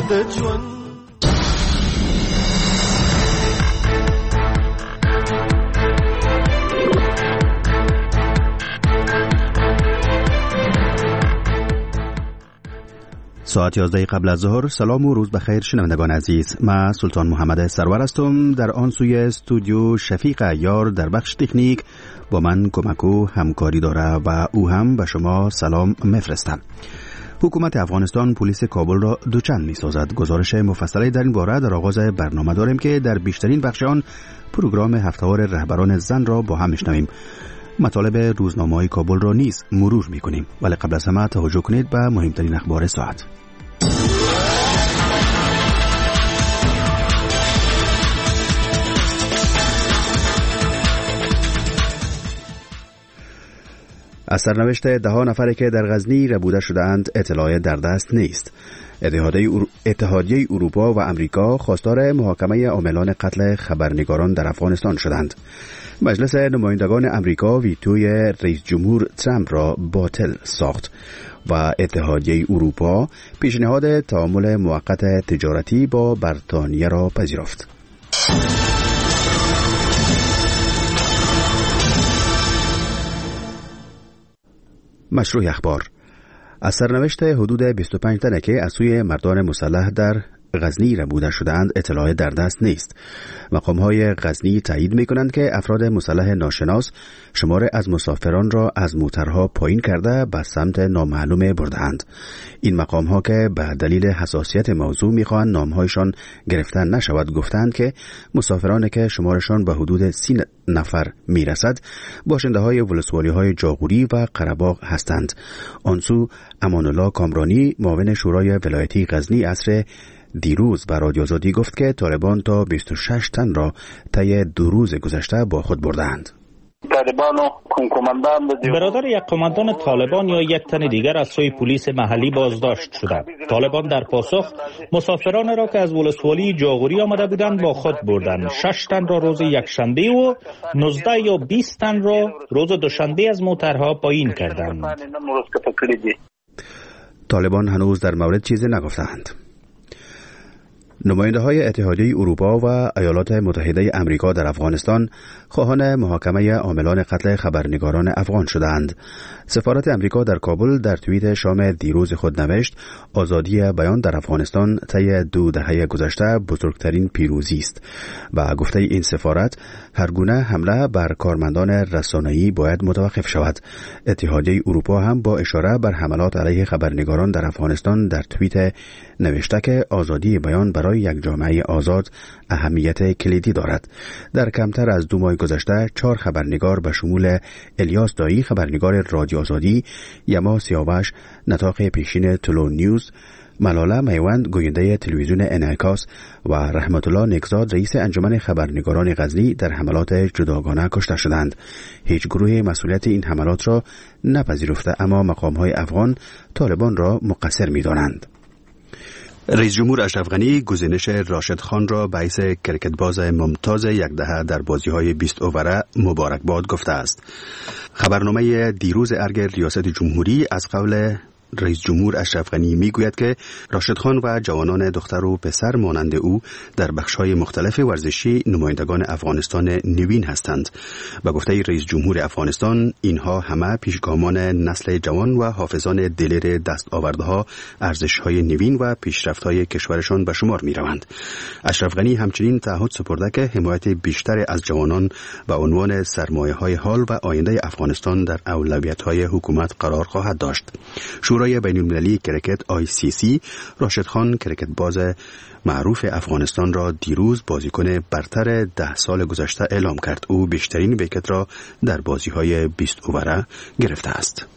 د ژوند ساعت 11 قبل از ظهر. سلام و روز بخیر شنوندگان عزیز. من سلطان محمد سرور هستم. در آن سوی استودیو شفیق عیار در بخش تکنیک با من کمک و همکاری داره و او هم به شما سلام میفرستم. حکومت افغانستان پلیس کابل را دوچند می‌سازد. گزارش مفصلی در این باره در آغاز برنامه داریم که در بیشترین بخش آن پروگرام هفته‌وار رهبران زن را با هم میشنویم. مطالب روزنامه‌های کابل را نیز مرور می‌کنیم. ولی قبل از همه توجه کنید به مهمترین اخبار ساعت. از سرنوشت 10 نفری که در غزنی ربوده شدند اطلاع در دست نیست. اتحادیه اروپا و امریکا خواستار محاکمه عاملان قتل خبرنگاران در افغانستان شدند. مجلس نمایندگان امریکا ویتوی رئیس جمهور ترامپ را باطل ساخت و اتحادیه اروپا پیشنهاد تعامل موقت تجارتی با بریتانیا را پذیرفت. مشروع اخبار. از سرنوشت حدود 25 تنه که از سوی مردان مسلح در غزنی ربوده شدند اطلاع در دست نیست. مقام‌های غزنی تایید می‌کنند که افراد مسلح ناشناس شمار از مسافران را از موترها پایین کرده به سمت نامعلوم برده‌اند. این مقام‌ها که به دلیل حساسیت موضوع می‌خواهند نام‌هایشان گرفته نشود گفتند که مسافرانی که شمارشان به حدود 30 نفر میرسد باشنده‌های ولسوالی‌های جاغوری و قره‌باغ هستند. آنسو امان‌الله کامرانی معاون شورای ولایتی غزنی عصر دیروز به رادیو آزادی گفت که طالبان تا 26 تن را طی 2 روز گذشته با خود بردند. برادر یک قماندان طالبان یا یک تن دیگر از سوی پلیس محلی بازداشت شدند. طالبان در پاسخ مسافران را که از ولسوالی جاغوری آمده بودند با خود بردند. 6 تن را روز یکشنبه و 19 یا 20 تن را روز دوشنبه از موترها پایین کردند. طالبان هنوز در مورد چیزی نگفتند. نماینده های اتحادیه اروپا و ایالات متحده امریکا در افغانستان خواهان محاکمه عاملان قتل خبرنگاران افغان شدند. سفارت امریکا در کابل در توییت شام دیروز خود نوشت آزادی بیان در افغانستان طی 2 دهه گذشته بزرگترین پیروزی است و گفته این سفارت هر گونه حمله بر کارمندان رسانه‌ای باید متوقف شود. اتحادیه اروپا هم با اشاره بر حملات علیه خبرنگاران در افغانستان در توییت نوشته که آزادی بیان برای یک جامعه آزاد اهمیت کلیدی دارد. در کمتر از 2 ماه گذشته 4 خبرنگار به شمول الیاس دایی خبرنگار رادیو آزادی، یما سیاوش نطاق پیشین تلو نیوز، ملاله میوند گوینده تلویزیون انعکاس و رحمت الله نکزاد رئیس انجمن خبرنگاران غزنی در حملات جداگانه کشته شدند. هیچ گروهی مسئولیت این حملات را نپذیرفته اما مقام‌های افغان طالبان را مقصر می‌دانند. رئیس جمهور اشرف غنی گزینش راشد خان را باعث کرکتباز ممتاز 1 دهه در بازی‌های 20 اووره مبارکباد گفته است. خبرنامه دیروز ارگ ریاست جمهوری از قول رئیس جمهور اشرف غنی میگوید که راشد خان و جوانان دختر و پسر مانند او در بخش‌های مختلف ورزشی نمایندگان افغانستان نوین هستند. به گفته رئیس جمهور افغانستان اینها همه پیشگامان نسل جوان و حافظان دلیر دستاوردها، ارزش‌های نوین و پیشرفت‌های کشورشان به شمار می‌روند. اشرف غنی همچنین تعهد سپرده که حمایت بیشتر از جوانان به عنوان سرمایه‌های حال و آینده افغانستان در اولویت‌های حکومت قرار خواهد داشت. شورای بین‌المللی کرکت ICC راشد خان کرکتباز معروف افغانستان را دیروز بازیکن برتر 10 سال گذشته اعلام کرد. او بیشترین ویکت را در بازی‌های 20 اووره گرفته است.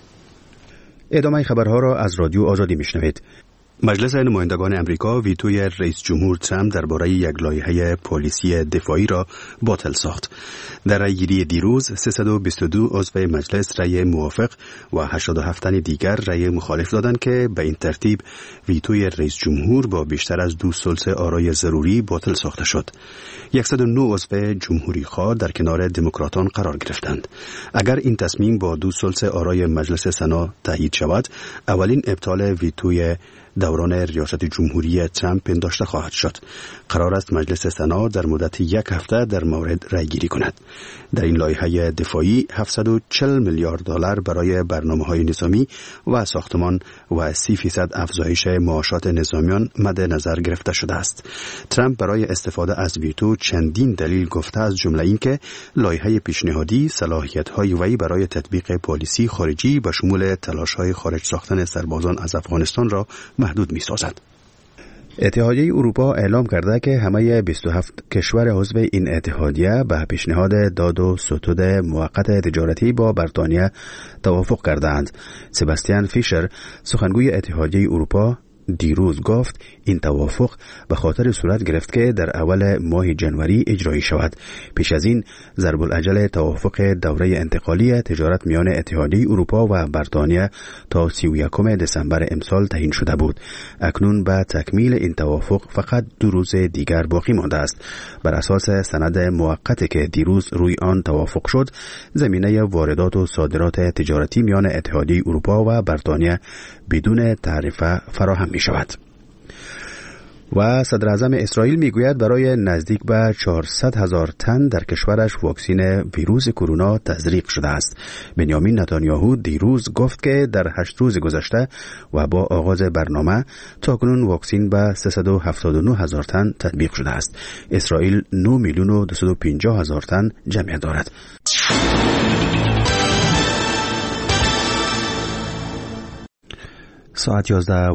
ادامه خبرها را از رادیو آزادی میشنوید. مجلس نمایندگان امریکا ویتوی رئیس جمهور ترامپ درباره یک لایحه پلیسی دفاعی را باطل ساخت. در رأی‌گیری دیروز 322 عضو مجلس رأی موافق و 87 تن دیگر رأی مخالف دادند که به این ترتیب ویتوی رئیس جمهور با بیشتر از 2/3 آرای ضروری باطل ساخته شد. 109 عضو جمهوری خواه در کنار دموکراتان قرار گرفتند. اگر این تصمیم با 2/3 آرای مجلس سنا تایید شود، اولین ابطال ویتوی دوران ریاست جمهوری ترامپ پنداشته خواهد شد. قرار است مجلس سنا در مدت 1 هفته در مورد رای گیری کند. در این لایحه دفاعی 740 میلیارد دلار برای برنامه‌های نظامی و ساختمان و 30% افزایش معاشات نظامیان مد نظر گرفته شده است. ترامپ برای استفاده از ویتو چندین دلیل گفته، از جمله اینکه لایحه پیشنهادی صلاحیت‌های وی برای تطبیق پالیسی خارجی به شمول تلاش‌های خارج ساختن سربازان از افغانستان را محدود می‌سازد. اتحادیه اروپا اعلام کرده که همه 27 کشور عضو این اتحادیه به پیشنهاد داد و ستود موقت تجارتی با بریتانیا توافق کردند. سباستیان فیشر، سخنگوی اتحادیه اروپا، دیروز گفت این توافق به خاطر صورت گرفت که در اول ماه جنوری اجرایی شود. پیش از این ضرب الاجل توافق دوره انتقالی تجارت میان اتحادیه اروپا و بریتانیا تا 31 دسامبر امسال تعیین شده بود. اکنون به تکمیل این توافق فقط 2 روز دیگر باقی مانده است. بر اساس سند موقتی که دیروز روی آن توافق شد، زمینه واردات و صادرات تجارتی میان اتحادیه اروپا و بریتانیا بدون تعرفه فراهم می شود. و صدر اعظم اسرائیل میگوید برای نزدیک به 400,000 تن در کشورش واکسین ویروس کرونا تزریق شده است. بنیامین نتانیاهو دیروز گفت که در 8 روز گذشته و با آغاز برنامه تاکنون واکسین به 379,000 تن تطبیق شده است. اسرائیل 9,250,000 تن جمعیت دارد. ساعت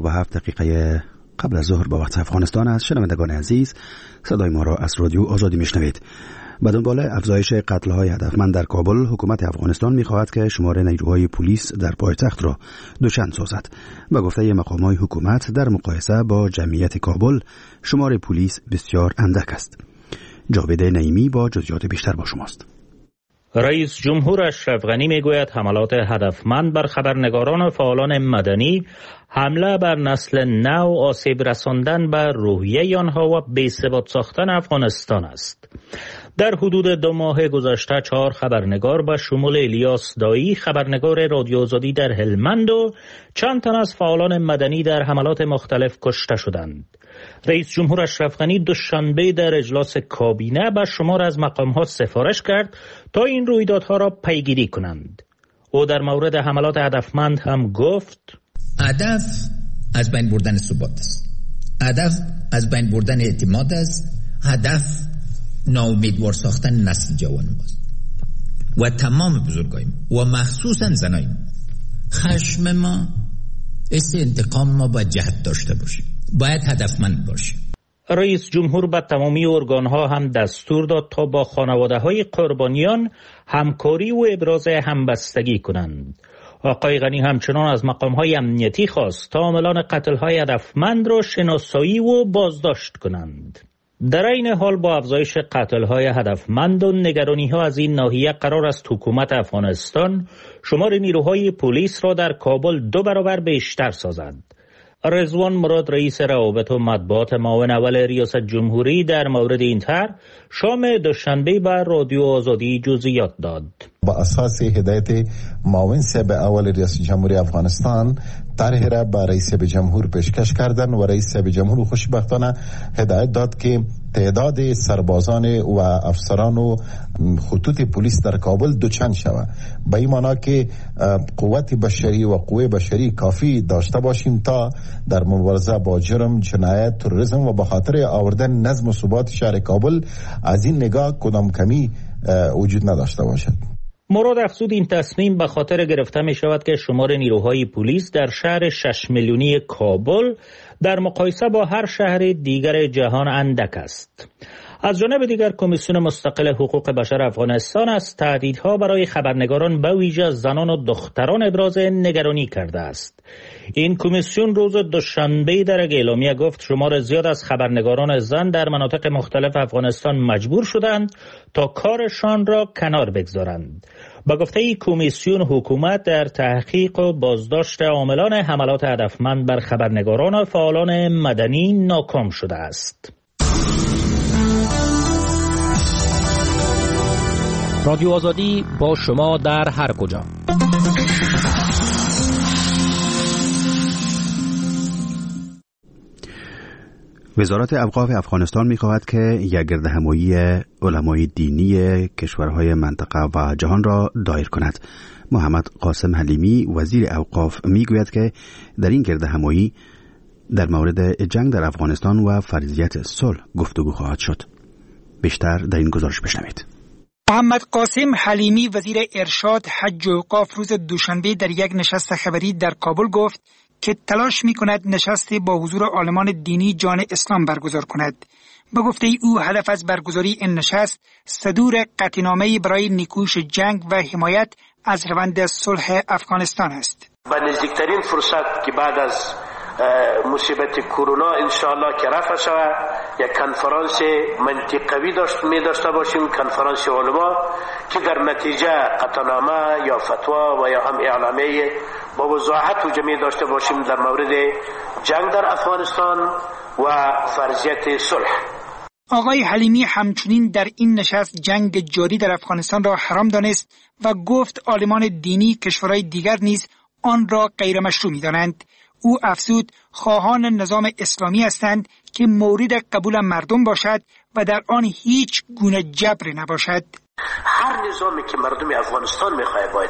11:07 قبل از ظهر با وقت افغانستان است. شنوندگان عزیز، صدای ما را از رادیو آزادی میشنوید. به دنبال افزایش قتل‌های هدفمند در کابل، حکومت افغانستان می‌خواهد که شمار نیروهای پلیس در پایتخت را دوچند سازد. به گفته مقام‌های حکومت، در مقایسه با جمعیت کابل، شمار پلیس بسیار اندک است. جاوید نعیمی با جزئیات بیشتر با شماست. رئیس جمهور اشرف غنی میگوید حملات هدفمند بر خبرنگاران و فعالان مدنی حمله بر نسل نو، آسیب رساندن بر روحیه آنها و بی‌ثبات ساختن افغانستان است. در حدود 2 ماه گذشته 4 خبرنگار به شمول الیاس دایی، خبرنگار رادیو آزادی در هلمند و چند تن از فعالان مدنی در حملات مختلف کشته شدند. رئیس جمهور اشرف غنی دوشنبه در اجلاس کابینه به شمار از مقام‌ها سفارش کرد تا این رویدادها را پیگیری کنند. او در مورد حملات هدفمند هم گفت: هدف از بین بردن ثبات است. هدف از بین بردن اعتماد است. هدف ناامیدوار ساختن نسل جوان ماست و تمام بزرگاییم و مخصوصا زناییم. خشم ما، انتقام ما باید جهت داشته باشیم، باید هدفمند باشیم. رئیس جمهور به تمامی ارگان‌ها هم دستور داد تا با خانواده‌های قربانیان همکاری و ابراز همبستگی کنند. آقای غنی همچنان از مقام‌های امنیتی خواست تا عاملان قتل‌های هدفمند را شناسایی و بازداشت کنند. در این حال با افزایش قتل‌های هدفمند و نگرانی‌ها از این ناحیه، قرار است حکومت افغانستان شمار نیروهای پلیس را در کابل 2 برابر بیشتر سازد. رضوان مراد، رئیس روابط و مطبوعات معاون اول ریاست جمهوری، در مورد این طرح شام دوشنبه بر رادیو آزادی جزئیات داد. با اساس هدایت معاون صاحب اول ریاست جمهوری افغانستان، طرح را به رئیس جمهور پیشکش کردن و رئیس جمهور خوشبختانه هدایت داد که تعداد سربازان و افسران و خطوط پلیس در کابل دوچند شود. به این معنی که قوت بشری و قوه بشری کافی داشته باشیم تا در مبارزه با جرم، جنایت، تروریسم و به خاطر آوردن نظم و ثبات شهر کابل از این نگاه کدام کمی وجود نداشته باشد. مراد افزود این تصمیم به خاطر گرفته می شود که شمار نیروهای پلیس در شهر 6 میلیونی کابل در مقایسه با هر شهر دیگر جهان اندک است. از جانب دیگر، کمیسیون مستقل حقوق بشر افغانستان از تهدیدها برای خبرنگاران به ویژه زنان و دختران ابراز نگرانی کرده است. این کمیسیون روز دوشنبه در اعلامیه گفت شمار زیاد از خبرنگاران زن در مناطق مختلف افغانستان مجبور شدند تا کارشان را کنار بگذارند. با گفته این کمیسیون، حکومت در تحقیق و بازداشت عاملان حملات هدفمند بر خبرنگاران و فعالان مدنی ناکام شده است. رادیو آزادی با شما در هر کجا. وزارت اوقاف افغانستان می‌خواهد که یک گردهمایی علمای دینی کشورهای منطقه و جهان را دایر کند. محمد قاسم حلیمی وزیر اوقاف میگوید که در این گردهمایی در مورد جنگ در افغانستان و فرضیت صلح گفتگو خواهد شد. بیشتر در این گزارش بشنوید. محمد قاسم حلیمی وزیر ارشاد، حج و اوقاف روز دوشنبه در یک نشست خبری در کابل گفت که تلاش می‌کند نشست با حضور عالمان دینی جان اسلام برگزار کند. به گفته او هدف از برگزاری این نشست صدور قطعنامه‌ای برای نیکوش جنگ و حمایت از روند صلح افغانستان است. با نزدیکترین فرصت که بعد از مصیبت کرونا انشاءالله که رفع شود یک کنفرانس منطقوی داشته باشیم، کنفرانس علما که در نتیجه قطعنامه یا فتوا و یا هم اعلامیه با وضاحت و جمعی داشته باشیم در مورد جنگ در افغانستان و فرضیت صلح. آقای حلیمی همچنین در این نشست جنگ جاری در افغانستان را حرام دانست و گفت عالمان دینی کشورهای دیگر نیز آن را غیر مشروع می‌دانند. او افزود خواهان نظام اسلامی هستند که مورد قبول مردم باشد و در آن هیچ گونه جبر نباشد. هر نظامی که مردم افغانستان می‌خواهد باید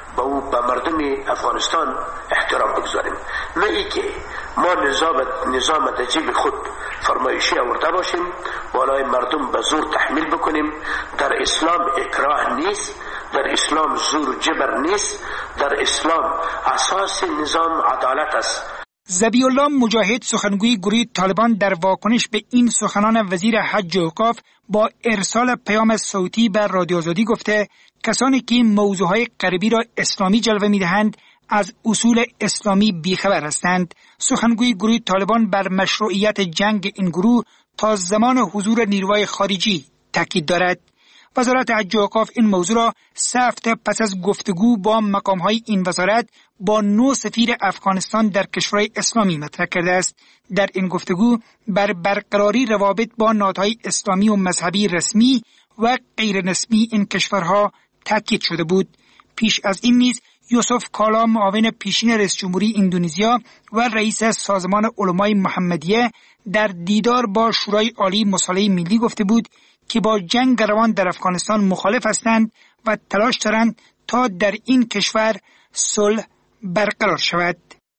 با مردم افغانستان احترام بگذاریم، نه ای که ما نظام دجیب خود فرمایشی آورده باشیم بالای مردم به زور تحمیل بکنیم. در اسلام اکراه نیست، در اسلام زور جبر نیست، در اسلام اساس نظام عدالت است. ذبیح الله مجاهد سخنگوی گروه طالبان در واکنش به این سخنان وزیر حج و اوقاف با ارسال پیام صوتی بر رادیو آزادی گفته کسانی که موضوعهای غربی را اسلامی جلوه می‌دهند از اصول اسلامی بیخبر هستند. سخنگوی گروه طالبان بر مشروعیت جنگ این گروه تا زمان حضور نیروهای خارجی تاکید دارد. وزارت حج و اوقاف این موضوع را 3 هفته پس از گفتگو با مقام‌های این وزارت با 9 سفیر افغانستان در کشورهای اسلامی مطرح کرده است. در این گفتگو بر برقراری روابط با نهادهای اسلامی و مذهبی رسمی و غیر رسمی این کشورها تاکید شده بود. پیش از این نیز یوسف کالا معاون پیشین رئیس جمهوری اندونزیا و رئیس سازمان علمای محمدیه در دیدار با شورای عالی مصالحه ملی گفته بود که با جنگ روان در افغانستان مخالف هستند و تلاش دارند تا در این کشور صلح برقرار شود.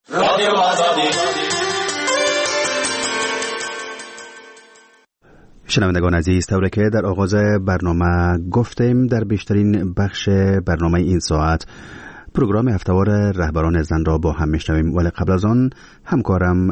شنوندگان عزیز، طوری که در آغاز برنامه گفتیم در بیشترین بخش برنامه این ساعت پروگرام هفته‌وار رهبران زن را با هم میشنویم، ولی قبل از آن همکارم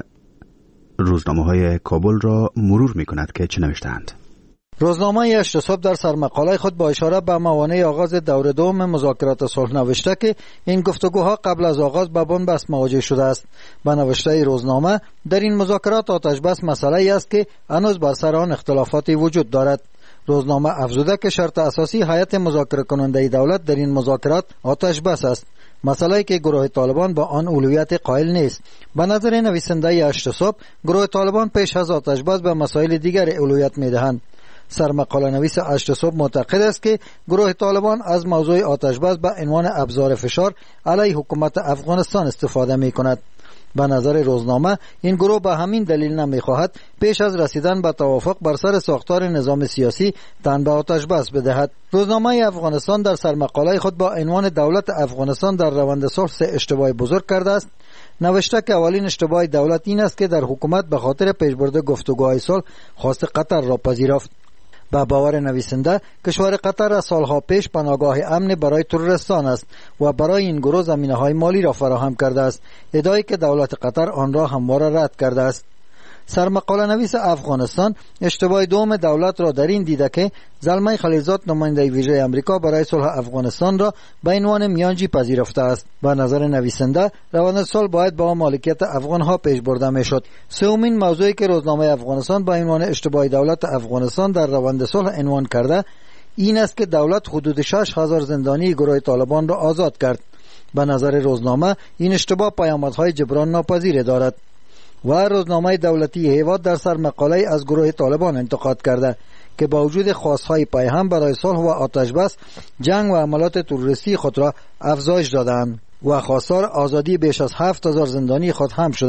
روزنامه‌های کابل را مرور می‌کند که چه نوشته‌اند. روزنامه اشتصاب در سرمقاله خود با اشاره به موانع آغاز دور دوم مذاکرات صلح نوشته که این گفتگوها قبل از آغاز به بنبست مواجه شده است. به نوشته روزنامه در این مذاکرات آتش بس مسئله‌ای است که هنوز بر سر آن اختلافاتی وجود دارد. روزنامه افزوده که شرط اساسی هیئت مذاکره کننده دولت در این مذاکرات آتش بس است، مسئله‌ای که گروه طالبان با آن اولویت قائل نیست. به نظر نویسنده اشتصاب گروه طالبان پیش از آتش بس به مسائل دیگر اولویت می‌دهند. سرمقاله نویس اشتصاب معتقد است که گروه طالبان از موضوع آتش بس به عنوان ابزار فشار علیه حکومت افغانستان استفاده می‌کند. به نظر روزنامه این گروه به همین دلیل نمی‌خواهد پیش از رسیدن به توافق بر سر ساختار نظام سیاسی تن به آتش بس بدهد. روزنامه افغانستان در سرمقاله خود با عنوان دولت افغانستان در روند صلح اشتباه بزرگ کرده است نوشته که اولین اشتباه دولت این است که در حکومت به خاطر پیشبرد گفتگوهای صلح خواست قطر را پذیرفت. با باور نویسنده کشور قطر از سالها پیش پناهگاه امن برای تروریستان است و برای این گروه زمینه‌های مالی را فراهم کرده است، ادعایی که دولت قطر آن را همواره رد کرده است. سرمقاله نویس افغانستان اشتباه دوم دولت را در این دیده که زلمه خلیلزاد نماینده ویژه امریکا برای صلح افغانستان را به عنوان میانجی پذیرفته است. به نظر نویسنده روند صلح باید با مالکیت افغانها پیش برده میشد. سومین موضوعی که روزنامه افغانستان به عنوان اشتباه دولت افغانستان در روند صلح عنوان کرده این است که دولت حدود 6000 زندانی گروه طالبان را آزاد کرد. به نظر روزنامه این اشتباه پیامدهای جبران ناپذیر دارد. و روزنامه دولتی هیواد در سر مقاله از گروه طالبان انتقاد کرده که با وجود خواستهای پیهم برای صلح و آتش بس جنگ و عملات تروریستی خود را افزایش دادند و خواستار آزادی بیش از 7000 زندانی خود هم شده است.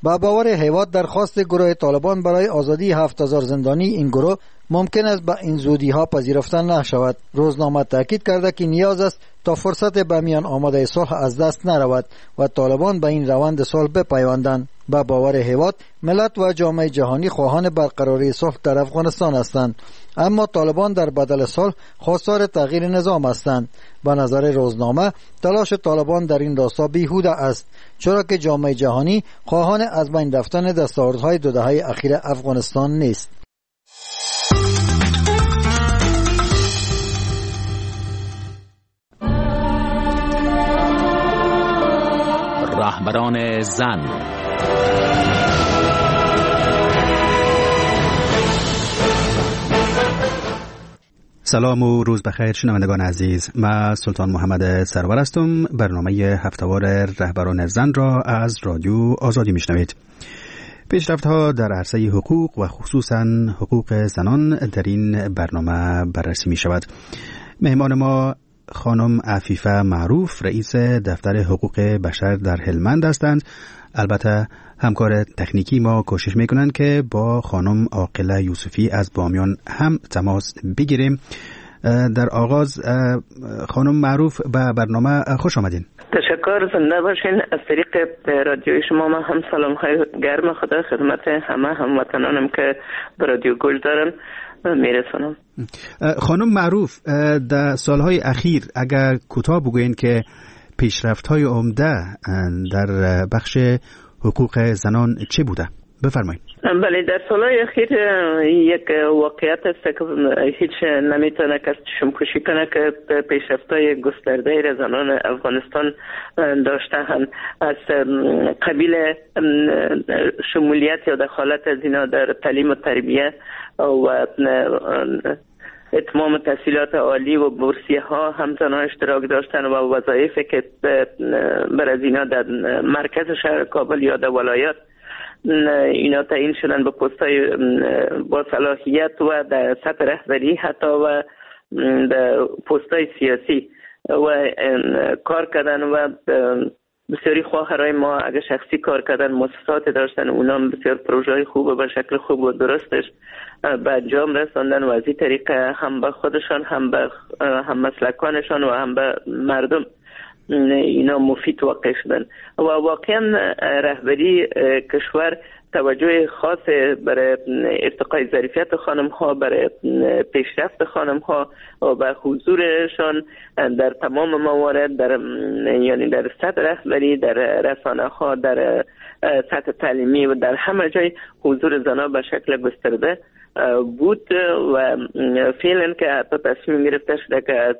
با باور هیواد درخواست گروه طالبان برای آزادی 7000 زندانی این گروه ممکن است به این زودی ها پذیرفته نشود. روزنامه تاکید کرده که نیاز است تا فرصت به میان آمده صلح از دست نرود و طالبان به این روند صلح بپیوندند. با باور هیواد ملت و جامعه جهانی خواهان برقراری صلح در افغانستان هستند، اما طالبان در بدل صلح خواستار تغییر نظام هستند. به نظر روزنامه تلاش طالبان در این راستا بیهوده است، چرا که جامعه جهانی خواهان از بین رفتن دستاوردهای 2 دهه اخیر افغانستان نیست. رهبران زن. سلام و روز بخیر شنوندگان عزیز. من سلطان محمد سرور هستم. برنامه هفتهوار رهبران زن را از رادیو آزادی میشنوید. پیشرفت‌ها در عرصه حقوق و خصوصاً حقوق زنان در این برنامه بررسی می شود. مهمان ما خانم عفیفه معروف رئیس دفتر حقوق بشر در هلمند هستند. البته همکار تکنیکی ما کوشش میکنند که با خانم عاقله یوسفی از بامیان هم تماس بگیریم. در آغاز خانم معروف به برنامه خوش آمدین. تشکر، زنده باشین. از طریق رادیوی شما من هم سلام های گرم خدا خدمت همه هموطنانم که به رادیو گوش دارن میرسونم. خانم معروف، در سالهای اخیر اگر کوتاه بگوین که پیشرفت‌های عمده در بخش حقوق زنان چه بوده؟ بفرمایید. بله، در سالهای اخیر یک واقعیت است که هیچ نمیتونه کس چشم‌پوشی کنه که پیشرفت‌های گسترده زنان افغانستان داشته‌اند، از قبیل شمولیت یا دخالت از اینا در تعلیم و تربیت و اتمام تحصیلات عالی و بورسیه ها هم زنان اشتراک داشتن و وظایفی که بر از اینا در مرکز شهر کابل یا در ولایات اینا تعیین شدن به پست‌های با صلاحیت و در سطح رهبری حتی و در پست‌های سیاسی و کار کردن و بسیاری خواهرای ما اگه شخصی کار کردن مؤسسات داشتن، اونا بسیار پروژه‌های خوب و به شکل خوب و درستش به انجام رساندن و از این طریقه هم به خودشان هم به هم مسلکانشان و هم به مردم اینا مفید واقع شدن و واقعا رهبری کشور توجه خاص برای ارتقای ظرفیت خانم ها، برای پیشرفت خانم ها و به حضورشان در تمام موارد، در یعنی در سطح رهبری، در رسانه ها، در سطح تعلیمی و در همه جای حضور زنان به شکل گسترده بود و فعلا که حتی تصمیم گرفته شده که از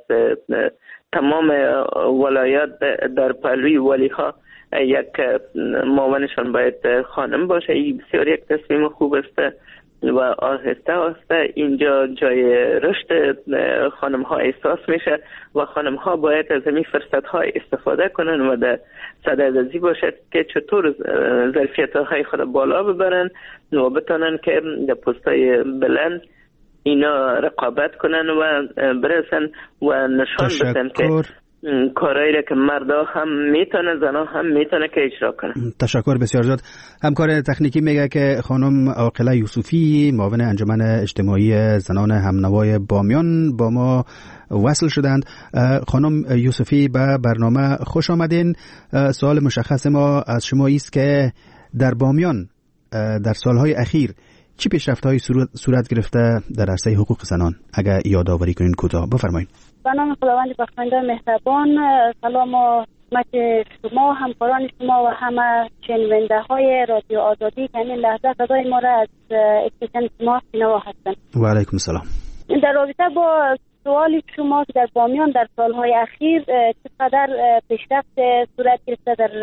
تمام ولایات در پهلوی ولی ها یک معاونشان باید خانم باشه. این بسیار یک تصمیم خوب است و آهسته آهسته اینجا جای رشد خانم ها احساس میشه و خانم ها باید از این فرصت ها استفاده کنن و در صدد باشد که چطور ظرفیت های خود بالا ببرن و بتونن که در پستای بلند اینا رقابت کنن و برسن و نشان بدن که کارایی را که مردا هم میتونه زنا هم میتونه که اجرا کنه. تشکر بسیار زیاد. همکار تکنیکی میگه که خانم عاقله یوسفی معاون انجمن اجتماعی زنان همنوای بامیان با ما وصل شدند. خانم یوسفی به برنامه خوش آمدین. سوال مشخص ما از شما است که در بامیان در سالهای اخیر چی پیشرفت‌هایی صورت گرفته در عرصه حقوق زنان؟ اگر یادآوری کنین کوتاه بفرمایید. به نام خداوند بخشنده مهربان، سلام و خدمت شما، همکاران شما و همه شنونده رادیو آزادی که این لحظه صدای ما را از استیشن شما شنوا هستند. و علیکم السلام. در رابطه با سوال شما که در بامیان در سالهای اخیر چقدر پیشرفت صورت گرفته در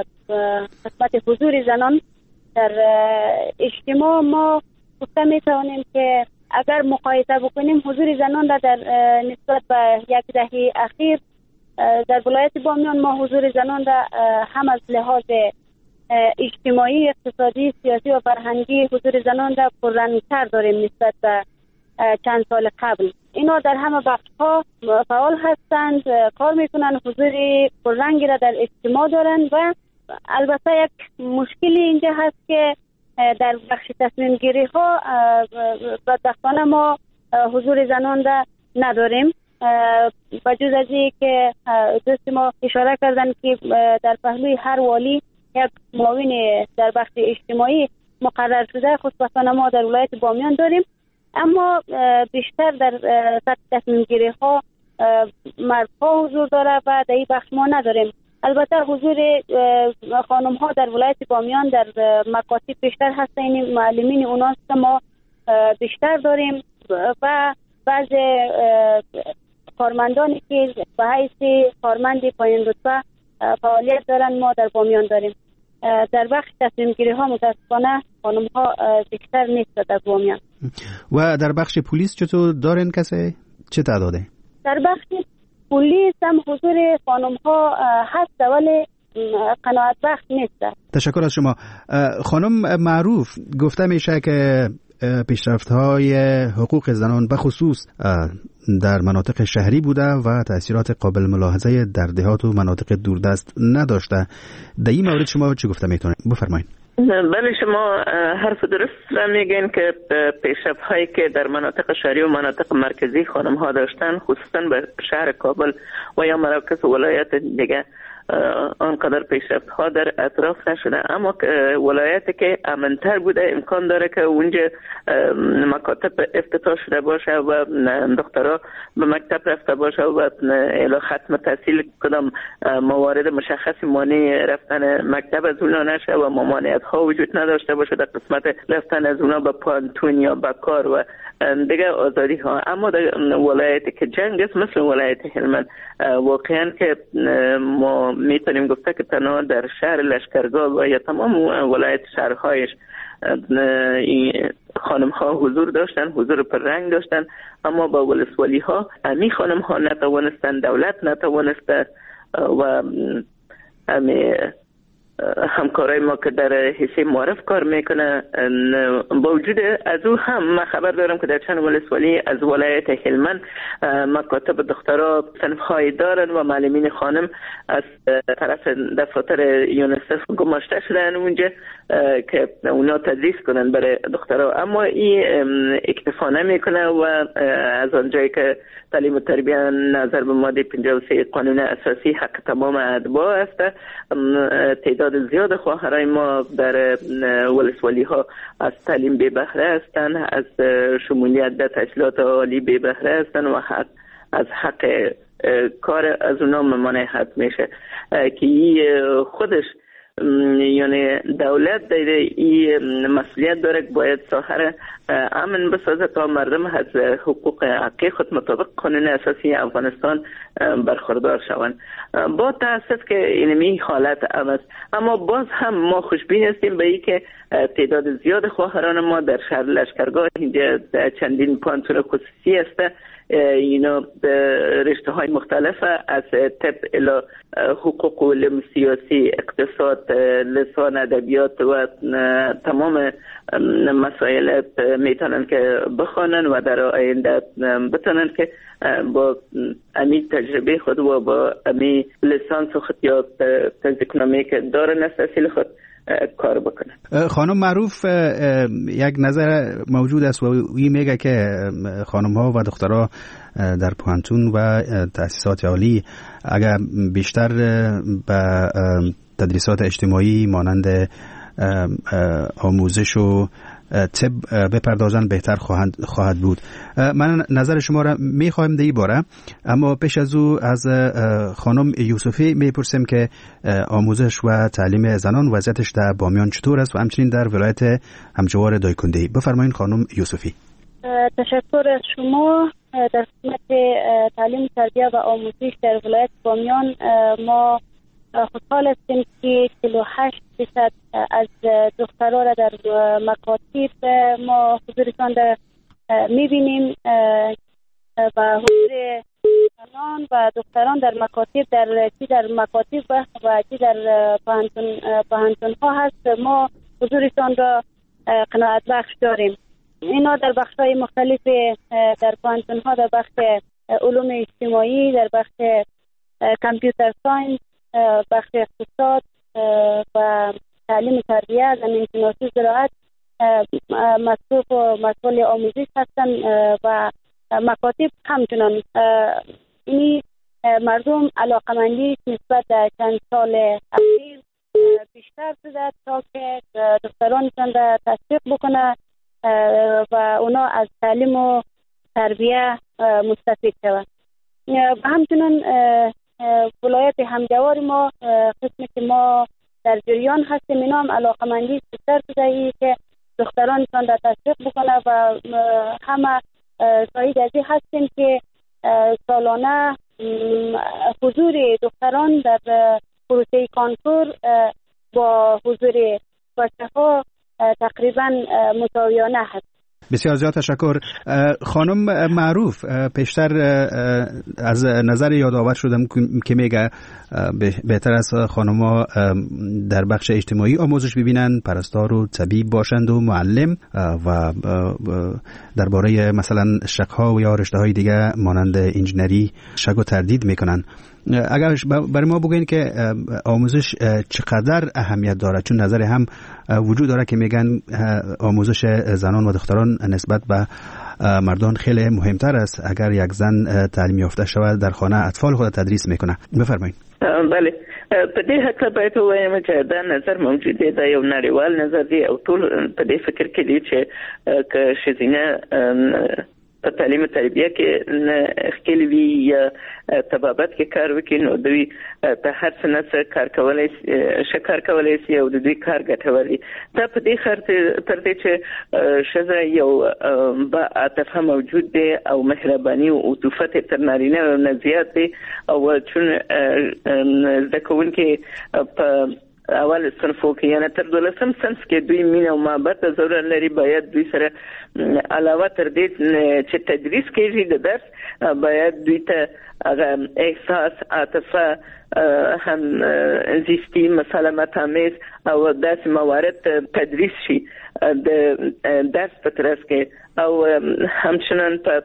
خدمت حضور زنان در اجتماع، ما گفته می توانیم که اگر مقایسه بکنیم حضور زنان در نسبت به یک دهه اخیر در ولایت بامیان ما حضور زنان هم از لحاظ اجتماعی، اقتصادی، سیاسی و فرهنگی حضور زنان پررنگ‌تر داریم نسبت به چند سال قبل. اینا در همه بخش‌ها فعال هستند، کار میکنن، حضور پررنگی را در اجتماع دارند و البته یک مشکلی اینجا هست که در بخش تصمیم گیری ها بدبختانه ما حضور زنان را نداریم. بجز از این که دوست ما اشاره کردن که در پهلوی هر والی یک معاون در بخش اجتماعی مقرر شده، خوشبختانه ما در ولایت بامیان داریم، اما بیشتر در سطح تصمیم گیری ها مردها حضور داره و در این بخش ما نداریم. البته حضور خانم ها در ولایت بامیان در مکاتب بیشتر هست، این معلمین اوناست که ما بیشتر داریم و بعض کارمندانی که به حیث کارمند پایین رتبه فعالیت دارن ما در بامیان داریم. در بخش تصمیم گیری ها متاسفانه خانم ها بیشتر نیست در بامیان. و در بخش پلیس چطور دارین کسی؟ چه تعداده؟ در بخش پلیس هم حضور خانم ها هست ولی قناعت بخش نیست. تشکر از شما. خانم معروف گفته میشه که پیشرفت‌های حقوق زنان به خصوص در مناطق شهری بوده و تأثیرات قابل ملاحظه در دهات و مناطق دوردست نداشته. در این مورد شما چه گفته میتونید؟ بفرمایید. بله، شما حرف درست را میگین که پیشرفت‌هایی که در مناطق شهری و مناطق مرکزی خانم ها داشتن، خصوصا به شهر کابل و یا مراکز ولایت دیگه آنقدر پیشرفت ها در اطراف نشده، اما ولایتی که امنتر بوده امکان داره که اونجا مکاتب افتتاح شده باشه و دخترها به مکتب رفته باشه و الی ختم تحصیل کدام موارد مشخصی مانع رفتن مکتب از اونا نشه و ممانعت ها وجود نداشته باشه در قسمت رفتن از اونا به پانتون یا به کار و دیگه آزادی ها. اما در ولایتی که جنگ است مثل ولایت هلمند، واقعا که ما میتونیم گفته که تنها در شهر لشکرگاه و یا تمام ولایت شهرهایش خانم ها حضور داشتن، حضور پررنگ داشتن، اما با ولسوالی ها امی خانم ها نتوانستن، دولت نتوانسته و امی همکارای ما که در حیث معرف کار میکنه با وجود از او هم من خبر دارم که در چند ولسوالی از ولایت هلمند مکاتب دخترها صنف‌های دارن و معلمین خانم از طرف دفاتر یونیسف گماشته شدن اونجا که اونا تدریس کنن برای دخترها، اما این اکتفا نمیکنه و از آنجایی که تعلیم و تربیت نظر به ماده 53 قانون اساسی حق تمام اتباع است، تعداد زیاد خواهرای ما در ولسوالی ها از تعلیم بی بهره هستند، از شمولیت در تحصیلات عالی بی بهره هستند و از حق کار از اونا ممانعت میشه که خودش یعنی دولت در این مسئولیت داره که باید ساحر امن بسازه تا مردم از حقوق حقیقی خود مطابق قانون اساسی افغانستان برخوردار شوند. با تاسف که اینمی حالت است، اما باز هم ما خوشبین هستیم به این که تعداد زیاد خواهران ما در شهر لشکرگاه اینجا چندین پانتون خصوصی است، اینا رشته های مختلف از طب الی حقوق و علم سیاسی، اقتصاد، لسان، ادبیات و تمام مسائل میتونن که بخوانن و در آینده بتونن که با امی تجربه خود و با امی لیسانس خود یا تحصیل کنامی که دارن از تحصیل خود کار بکنن. خانم معروف یک نظر موجود است و این میگه که خانم ها و دخترها در پانتون و تأسیسات عالی اگر بیشتر به تدریسات اجتماعی مانند آموزش و طب بپردازن بهتر خواهد بود. من نظر شما را میخوایم در این باره، اما پیش از او از خانم یوسفی میپرسیم که آموزش و تعلیم زنان وضعیتش در بامیان چطور است و همچنین در ولایت همجوار دایکنډی. بفرمایید خانم یوسفی. تشکر از شما. در قسمت تعلیم تربیت و آموزش در ولایت بامیان ما خوشحال هستیم که 48% از دخترها را در مکاتب ما حضورشان را میبینیم و حضور زنان و دختران در مکاتب در مکاتب و چی در پانتون ها هست، ما حضورشان را قناعت بخش داریم. اینا در بخش های مختلف در پانتون ها، در بخش علوم اجتماعی، در بخش کامپیوتر ساینس، بخش اقتصاد، و تعلیم تربیه زمین شناسی زراعت مصروف و مسئول آموزش هستند و مکاتب همچنان. این مردم علاقمندی نسبت در چند سال اخیر بیشتر شده تا که دخترانشان را تشویق بکنه و اونا از تعلیم و تربیه مستفید شود. و همچنین ولایت همجوار ما قسمی که ما در جریان هستیم اینا هم علاقمندی بیشتر شده ای که دخترانشان را تشویق بکنه و همه شاهد از این هستیم که سالانه حضور دختران در پروسه کانکور با حضور بچه‌ها تقریبا مساویانه هست. بسیار زیاد تشکر. خانم معروف، پیشتر از نظر یادآور شدم که میگه بهتر است خانم‌ها در بخش اجتماعی آموزش ببینن، پرستار و طبیب باشند و معلم، و درباره مثلا شغل‌ها و یا رشته‌های دیگه مانند انجینری شک و تردید میکنن. اگر برای ما بگوین که آموزش چقدر اهمیت داره، چون نظر هم وجود داره که میگن آموزش زنان و دختران نسبت به مردان خیلی مهمتر است. اگر یک زن تعلیم یافته شود در خانه اطفال خود تدریس میکنه. بفرمایید. بله، په دې حق به ته وایم چې دا نظر موجود دی، دا یو نړیوال نظر دی او ټول په دې فکر کې دي چې که ښځینه په تعلیم تربیه کې ښکېلې وي یا طبابت کې کار وکړي نو دوی په هر څه نه څه کار کولی شي او د دوی کار ګټور وي. دا په دې تر دې چې ښځه یو باعاطفه موجود دی او مهرباني او عطوفت تر نارینه نه زیات دی او چون زده کوونکي په اول صنفو کې یعنی تر 12م صنف کې دوی مینه او محبت ضرور لري. باید دوی سره علاوه تر دې چې تدریس کېږي د درس باید دوی ته احساس، عاطفه، هم زیستی، مسالمت آمیز او داسې موارد تدریس شي د درس په ترڅ کې او همچنان په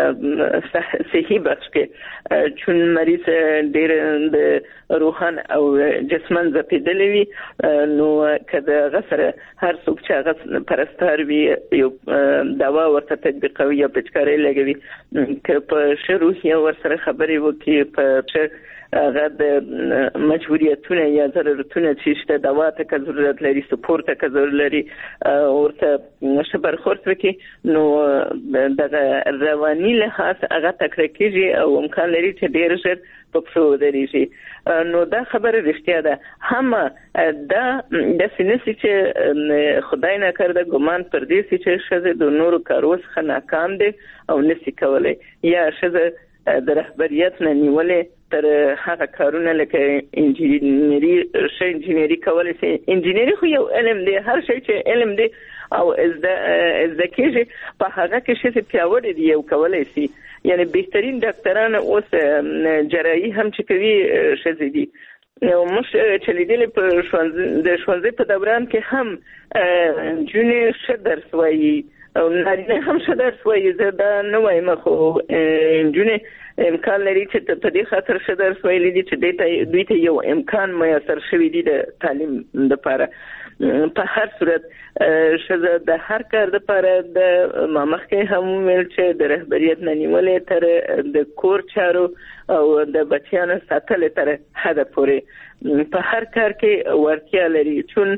صحي بخش کې چون مریض ډېر د روحان او جسمن زپیدلی وي نو که د هغه سره هر څوک چې هغه پرستار وي یو دوا ورته تطبیقوي یا پچکارۍ لګوي که په ښه روحیه ورسره خبرې وکړي په ښه هغه د مجبوریتونه یا ضرورتونه چې شته دوا ته که ضرورت لري، سپورت ته که ضرورت لري ورته ښه برخورد وکړي نو دغه رواني لحاظ هغه تکړه کېږي او امکان لري چې ډېر ژر په پښو ودرېږي. نو دا خبره رښتیا ده. همه دا داسې نشي چې خدای ناکرده ګمان پر دې شي چې ښځې د نورو کارو څخه ناکام دي او نشي کولی یا ښځه د رهبریت نه نیولې تر هغه کارونه لکه انجینری کولی شي. انجینری خو یو علم دی، هر شی چې علم دی او زده کېږي په هغه کې ښځې پیاوړې دي او کولی شي. یعنی بهترین ډاکټران اوس جراحي هم چې کوي ښځې دي. موږ چې لیدلې په د ښوونځي په دوران کې هم نجونې ښه درس وایي او نارینه هم ښه درس وایي. زه دا نه وایم خو نجونې امکان لري چې په دې خاطر ښه درس ویلي دي چې دوی ته یو امکان میسر شوی دی د تعلیم لپاره. په هر صورت ښځه د هر کار لپاره د مخکې هم ویل چې د رهبریت نه نیولې تر د کور چارو او د بچیانو ساتلو تر حده پورې په هر کار کې وړتیا لري. چون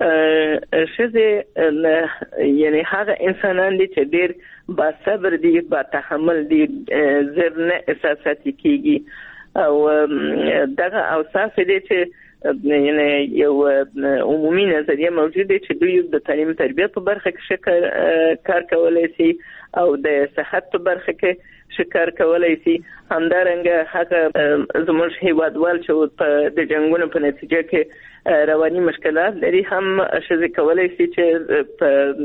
ښځې یعنی هغه انسانان دي چې ډېر با صبر دي، با تحمل دي، زر نه احساساتي کېږي او دغه اوصاف دي چې یعنی یو عمومي نظریه موجود دی چې دوی د تعلیم تربیه په برخه کې ښه کار کولی شي او د صحت په برخه کې ښه کار کولی شي. همدارنګه هغه زموږ هیوادوال چې د جنګونو په نتیجه کې رواني مشکلات لري هم ښځې کولی شي چې په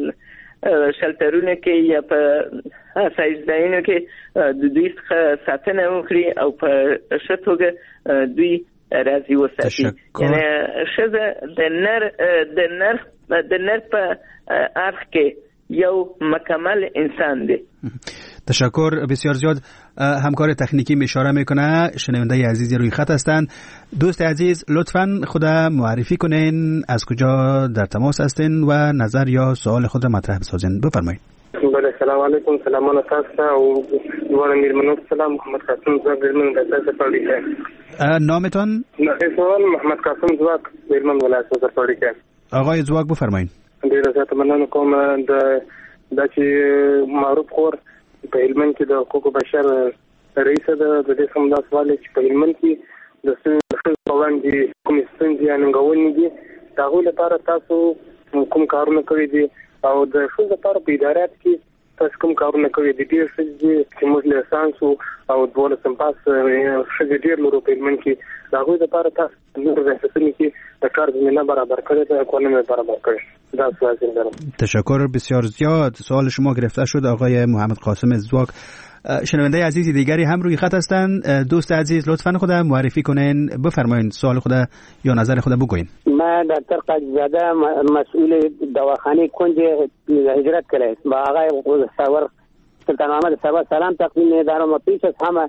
شلټرونو کې یا په آسایش ځایونو کې د دوی څخه ساتنه وکړي او په ښه توګه دوی راضي وساتي. یعنی ښځه د نر په اړخ کې یو مکمل انسان دی. تشکر بسیار زیاد. همکار تکنیکی اشاره میکنه شنونده عزیزی روی خط هستند. دوست عزیز لطفاً خود معرفی کنین، از کجا در تماس هستین و نظر یا سوال خود را مطرح بسازین. بفرمایید. بله سلام علیکم. سلامونه تاسو او دوه میرمنو. سلام محمد قاسم زواک میرمن د تاسو په اړه. نامتون؟ سوال محمد قاسم زواک میرمن ولایت سرپاړی کې. آقای زواک بفرمایید. ډیره زیاته مننه کوم د چې معروف خور په هلمند کې د حقوق بشر رئیس د دې سمدا سوال چې په هلمند کې د څه وړاندې کوم ستونزې انګولې دي دا غو لپاره تاسو کوم کارونه کوي دي او د څه لپاره په ادارات کې تاسو کوم کارونه کوي دي چې موږ له سانسو او دوله سمپاس څه ډیر نورو په هلمند کې دا غو لپاره تاسو نور د څه کې د کار زمينه برابر کړی دا قانون برابر کړی. تشکر بسیار زیاد. سوال شما گرفته شد آقای محمد قاسم زواک. شنونده عزیزی دیگری هم روی خط هستند. دوست عزیز لطفاً خود معرفی کنین، بفرمایید سوال خود یا نظر خود بگوین. من دکتر قاضیزاده مسئول دواخانه کنج هجرت کردم با آقای سرور سلطان محمد سرور سلام تقدیم دارم و پیش از همه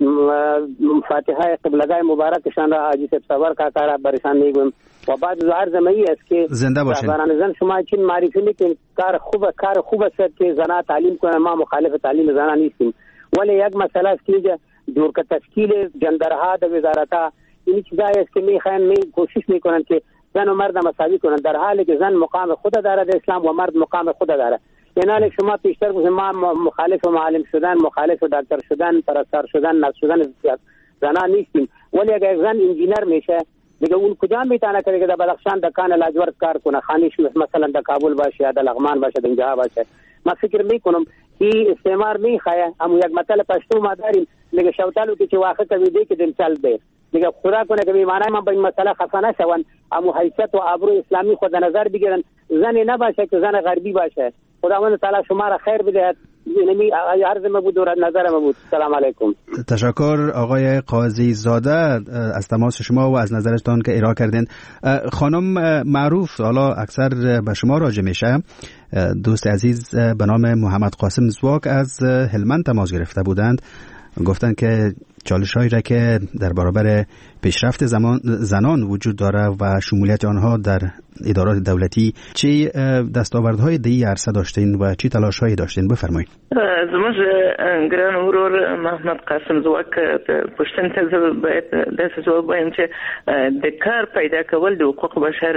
فاتحه قبلگاه مبارکشان را حاجی سرور کا کارا برشان میگم و بعد ظاهر زمینی است که زنده باشین. زن شما چین معرفی میکنید کار خوب است که زنا تعلیم کنه. ما مخالف تعلیم زنا نیستیم، ولی یک مسئله است که دور که تشکیل جندرها در وزارتها این چیزایی است که میخواین کوشش میکنن که زن و مرد مساوی کنن، در حالی که زن مقام خود داره در اسلام و مرد مقام خود داره. یعنی شما پیشتر گفتید ما مخالف معلم شدن، مخالف دکتر شدن، پرستار شدن، نرس شدن زنا نیستیم، ولی اگر زن انجینر میشه دیگه اون کجا میتونه که در بدخشان دکان لاجورد کار کنه، خانیش مثلا در کابل باشه یا در لغمان باشه، در اینجا باشه. ما فکر میکنم این استعمار میخواه. اما یک مطلب پشتو ما داریم دیگه شوتالو که واقع کوي دی که دل چل دی دیگه خدا کنه که معنی ما به این مسئله خفه نشون، اما حیثیت و آبرو اسلامی خود در نظر بگیرن، زن نباشه که زن غربی باشه. خداوند تعالی شما را خیر بده. اینمی عرض ما بود و نظر ما بود. سلام علیکم. تشکر آقای قاضی زاده از تماس شما و از نظرتان که ارائه کردین. خانم معروف، حالا اکثر به شما راجع میشه، دوست عزیز به نام محمد قاسم زواک از هلمند تماس گرفته بودند، گفتند که چالش‌هایی را که در برابر پیشرفت زنان وجود داره و شمولیت آنها در ادارات دولتی، چه دستاوردهای دی عرصه داشتین و چه تلاش‌هایی داشتین؟ بفرمایید. زموږ ګران ورور محمد قاسم زواک پښتون ته باید داسې ځواب وایم چې د کار پیدا کول د حقوق بشر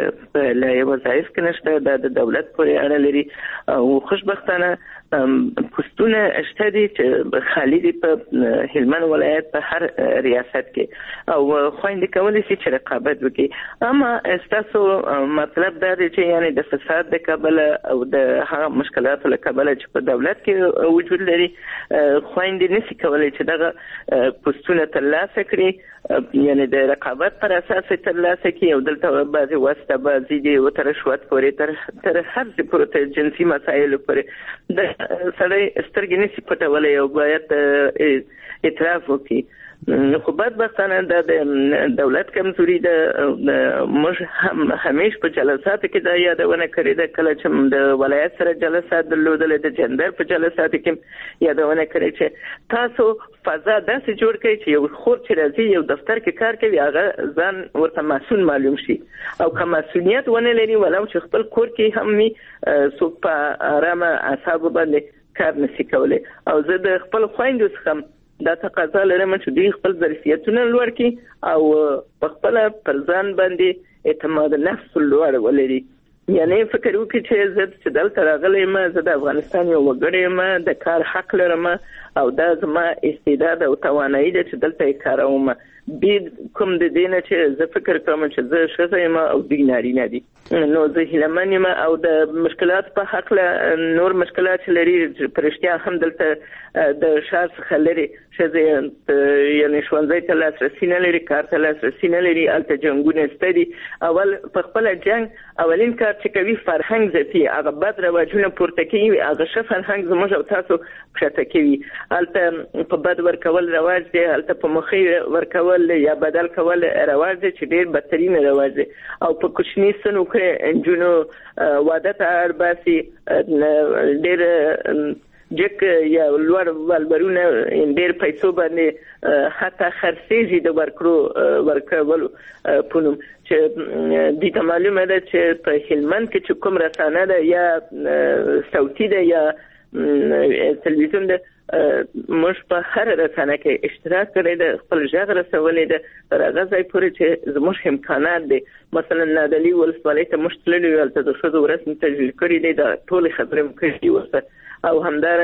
له وظایف کې نشته، د دولت پورې اړه لري او خوشبختانه پوسټونه شته دي چې خالی دي په هلمند ولایت په هر ریاست کې او خويندې کولی شي چې رقابت وکړي. اما تاسو مطلب دا دی چې یعنی د فساد د کبله او د هغه مشکلاتو له کبله چې په دولت کې وجود لري، خويندې نشي کولی چې دغه پوسټونه ترلاسه کړي، یعنی د رقابت پر اساس ترلاسه کړي او دلته بعضې واسطه بازي دي او تر رشوت پورې تر هر څه پورې تر جنسي مسایلو پورې د سړی سترګې نشي پټولی او باید اعتراف وکړي. خو بدبختانه د دولت کمزوري ده. موږ همیش په جلساتو کې دا یادونه کړې ده، کله چې د ولایت سره جلسات درلودل، د جندر په جلساتو کې یادونه کړې چې تاسو فضا داسې جوړ کړئ چې یو خور چې راځي یو دفتر کې کار کوي هغه ځان ورته مسؤل معلوم شي، او که مسؤلیت ونه لري ولو چې خپل کور کې هم وي څوک په ارامه اعصابو باندې کار نشي کولی. او زه د خپل خویندو څخه دا تقاضا لرم چې دوی خپل ظرفیتونه لوړ کړي او په خپل پر ځان باندې اعتماد نفس لوړ ولري. یعنی فکر وکړي چې زه چې دلته راغلی یم، زه د افغانستان یو وګړی یم، د کار حق لرم او دا زما استعداد او توانایي ده چې دلته یې کاروم، بې کوم د دې نه چې زه فکر کوم چې زه ښځه یم او دوی نارینه دي. نو زه هیلهمن یم او د مشکلات په هکله نور مشکلات چې لري په رښتیا هم دلته د ښار څخه لرې ښځې یعنې ښوونځي ته لاسرسي نه لري، کار ته لاسرسي نه لري، هلته جنګونه شته دي. اول په خپله جنګ اولین کار چې کوي فرهنګ ځپي، هغه بد رواجونه پورته کوي، هغه ښه فرهنګ زموږ او تاسو کښته کوي. هلته په بد ورکول رواج دی، هلته په مخۍ ورکول کول یا بدل کول رواج دی چې ډیر بدترین رواج دی او په کوچني سنو کې انجونو واده ته ارباسي ډیر جک یا لوړ ولبرونه ډیر پیسو باندې حتی خرڅېږي د ورکولو پونم چې دې ته معلومه ده چې په هلمند کې چې کوم رسانه ده یا صوتي ده یا تلویزیون ده موږ په هر رسانه کې اشتراک کړی ده خپل غږ رسولی ده تر هغه ځای پورې چې زموږ امکانات دي مثلا نادعلي ولسوالۍ ته موږ تللي یو هلته د ښځو ورځ مو تسجیل کړي دی دا ټولې خبرې مو کړي دي ورته او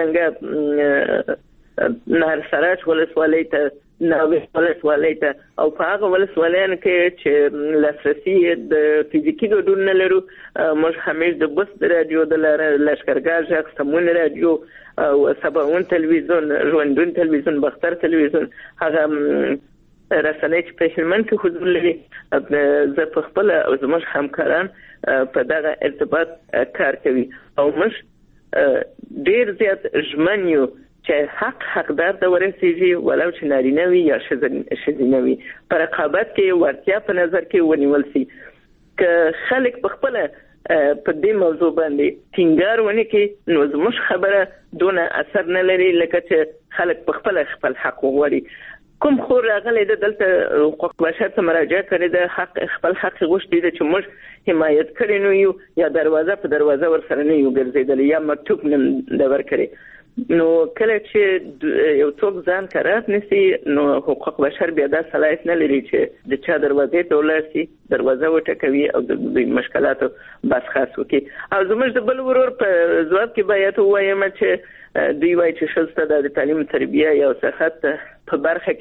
همدارنګه نهرسراج ولسوالۍ ته ناوې ولسوالۍ ته او په هغه ولسوالیانو کې چې لاسرسي د فزیکي ګډون نه لرو موږ همیش د بست رادیو د لښکرګاه غږ سمون رادیو او سباون تلویزیون ژوندون تلویزیون بختر تلویزیون هغه رسنۍ چې په هلمند کې حضور لري زه په خپل او زموږ همکاران په دغه ارتباط کار کوي او موږ ډیر زیات ژمن یو چې حقدار ته ورسیږي ولو چې نارینه وي یا ښځینه وي په رقابت کې ورتیا په نظر کې ونیول شي که خلک په خپله په دې موضوع باندې ټینګار ونه کړي نو زموږ خبره دونه اثر نه لري لکه چې خلک په خپل حق وغواړي کوم خور راغلی ده دلته حقوق بشر ته مراجعه کړې ده خپل حق غوښتي ده چې موږ حمایت کړی نو یو یا دروازه په دروازه ورسره نه یو ګرځېدلی یا مکتوب نه ده ورکړی نو کله چې یو څوک ځان قرار نیسي نو حقوق بشر بیا دا صلاحیت نه لري چې د چا دروازې ته ولاړ شي دروازه وټکوي او د مشکلاتو بحث خاص وکړي او زموږ د بل ورور په ځواب کې باید ووایم چې دوی وایي چې ښځو ته د تعلیم تربیه یا صحت په برخه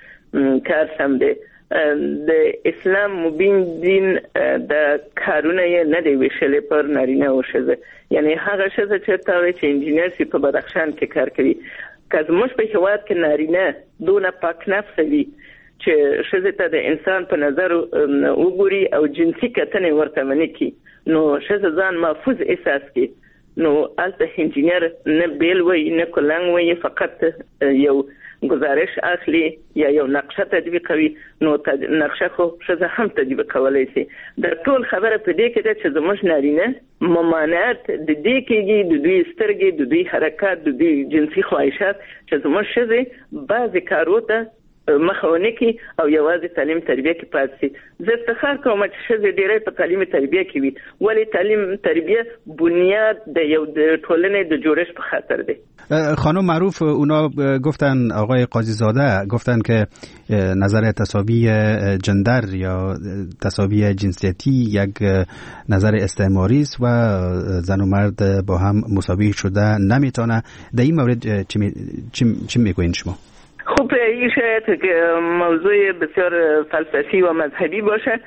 کې کار سم دی د اسلام مبین دین د کارونه یې نه دی ویشلی پر نارینه او ښځه یعنی هغه ښځه چې ته وایي چې انجینر سي په بدخشان کې کار کوي که زموږ په هېواد کې نارینه دونه پاک نفسه وي چې ښځې ته د انسان په نظر وګوري او جنسي کتنې ورته ونه کړي نو ښځه ځان محفوظ احساس کړي نو هلته انجینر نه بیل وایي نه کلنګ وایي فقط یو گزارش اخلي یا یو نقشه تطبیقوي نو نقشه خو ښځه هم تطبیق کولی شي د ټول خبره په دې کې ده چې زموږ نارینه ممانعت د دې کېږي د دوی سترګې د دوی حرکات د دوی جنسي خواهشات چې زموږ ښځې بعضې کارو ته مخه ونه کړي او یوازې تعلیم تربیه کې پاتې شي زه افتخار کوم چې ښځې ډېری په تعلیم تربیه کې وي ولې تعلیم تربیه بنیاد د یو د ټولنې د جوړش په خاطر دی خانم معروف اونا گفتن آقای قاضی زاده گفتن که نظر تساوی جندر یا تساوی جنسیتی یک نظر استعماری است و زن و مرد با هم مساوی شده نمیتونه در این مورد چی میگوین شما؟ خب این شاید که موضوع بسیار فلسفی و مذهبی باشه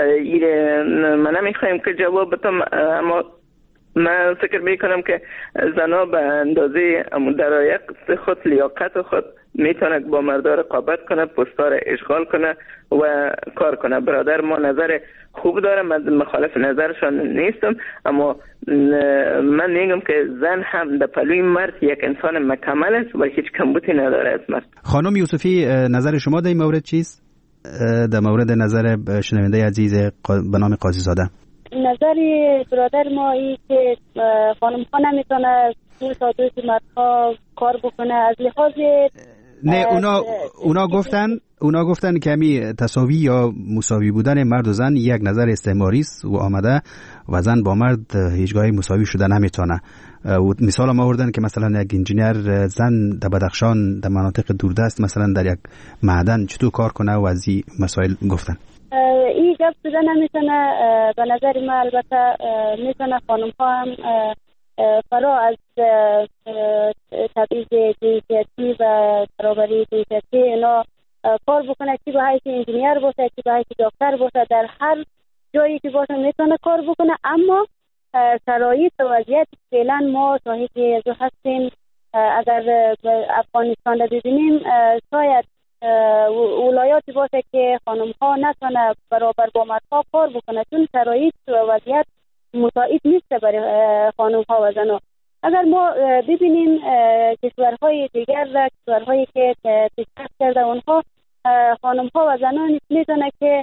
من نمیخوایم که جواب بدم اما من فکر میکنم که زنها به اندازه درایق خود لیاقت خود میتونه با مردا رقابت کنه پست‌ها را اشغال کنه و کار کنه برادر ما نظر خوب داره من مخالف نظرشان نیستم اما من میگم که زن هم در پلوی مرد یک انسان مکمل است و هیچ کمبودی نداره از مرد. خانم یوسفی نظر شما در این مورد چیست؟ در مورد نظر شنونده عزیز به نام قاضی زاده. نظر برادر ما ای که خانم ها نمیتونه تا دوی مردها کار بکنه از لحاظ نه اونا گفتن که همی تساوی یا مساوی بودن مرد و زن یک نظر استعماری است و آمده و زن با مرد هیچگاهی مساوی شده نمیتونه و مثال ما آوردن که مثلا یک انجینیر زن در بدخشان در مناطق دوردست مثلا در یک معدن چطور کار کنه و از این مسائل گفتن این گپ شده نمیتونه به نظر ما البته میتونه خانم ها هم فرا از تبعیض جنسیتی و برابری جنسیتی اینا کار بکنه چی به حیث انجینیر باشه چی به حیث دکتر باشه در هر جایی که باشه میتونه کار بکنه اما شرایط و وضعیت فعلا ما شاهد جو هستیم اگر افغانستان رو ببینیم شاید ولایاتی باشه که خانم ها نتونه برابر با مردها کار بکنه چون شرایط و وضعیت مساعد نیست برای خانم ها و زنها. اگر ما ببینیم کشورهای دیگر و کشورهایی که پیشرفت کرده اونها خانم ها و زنانی میتونه که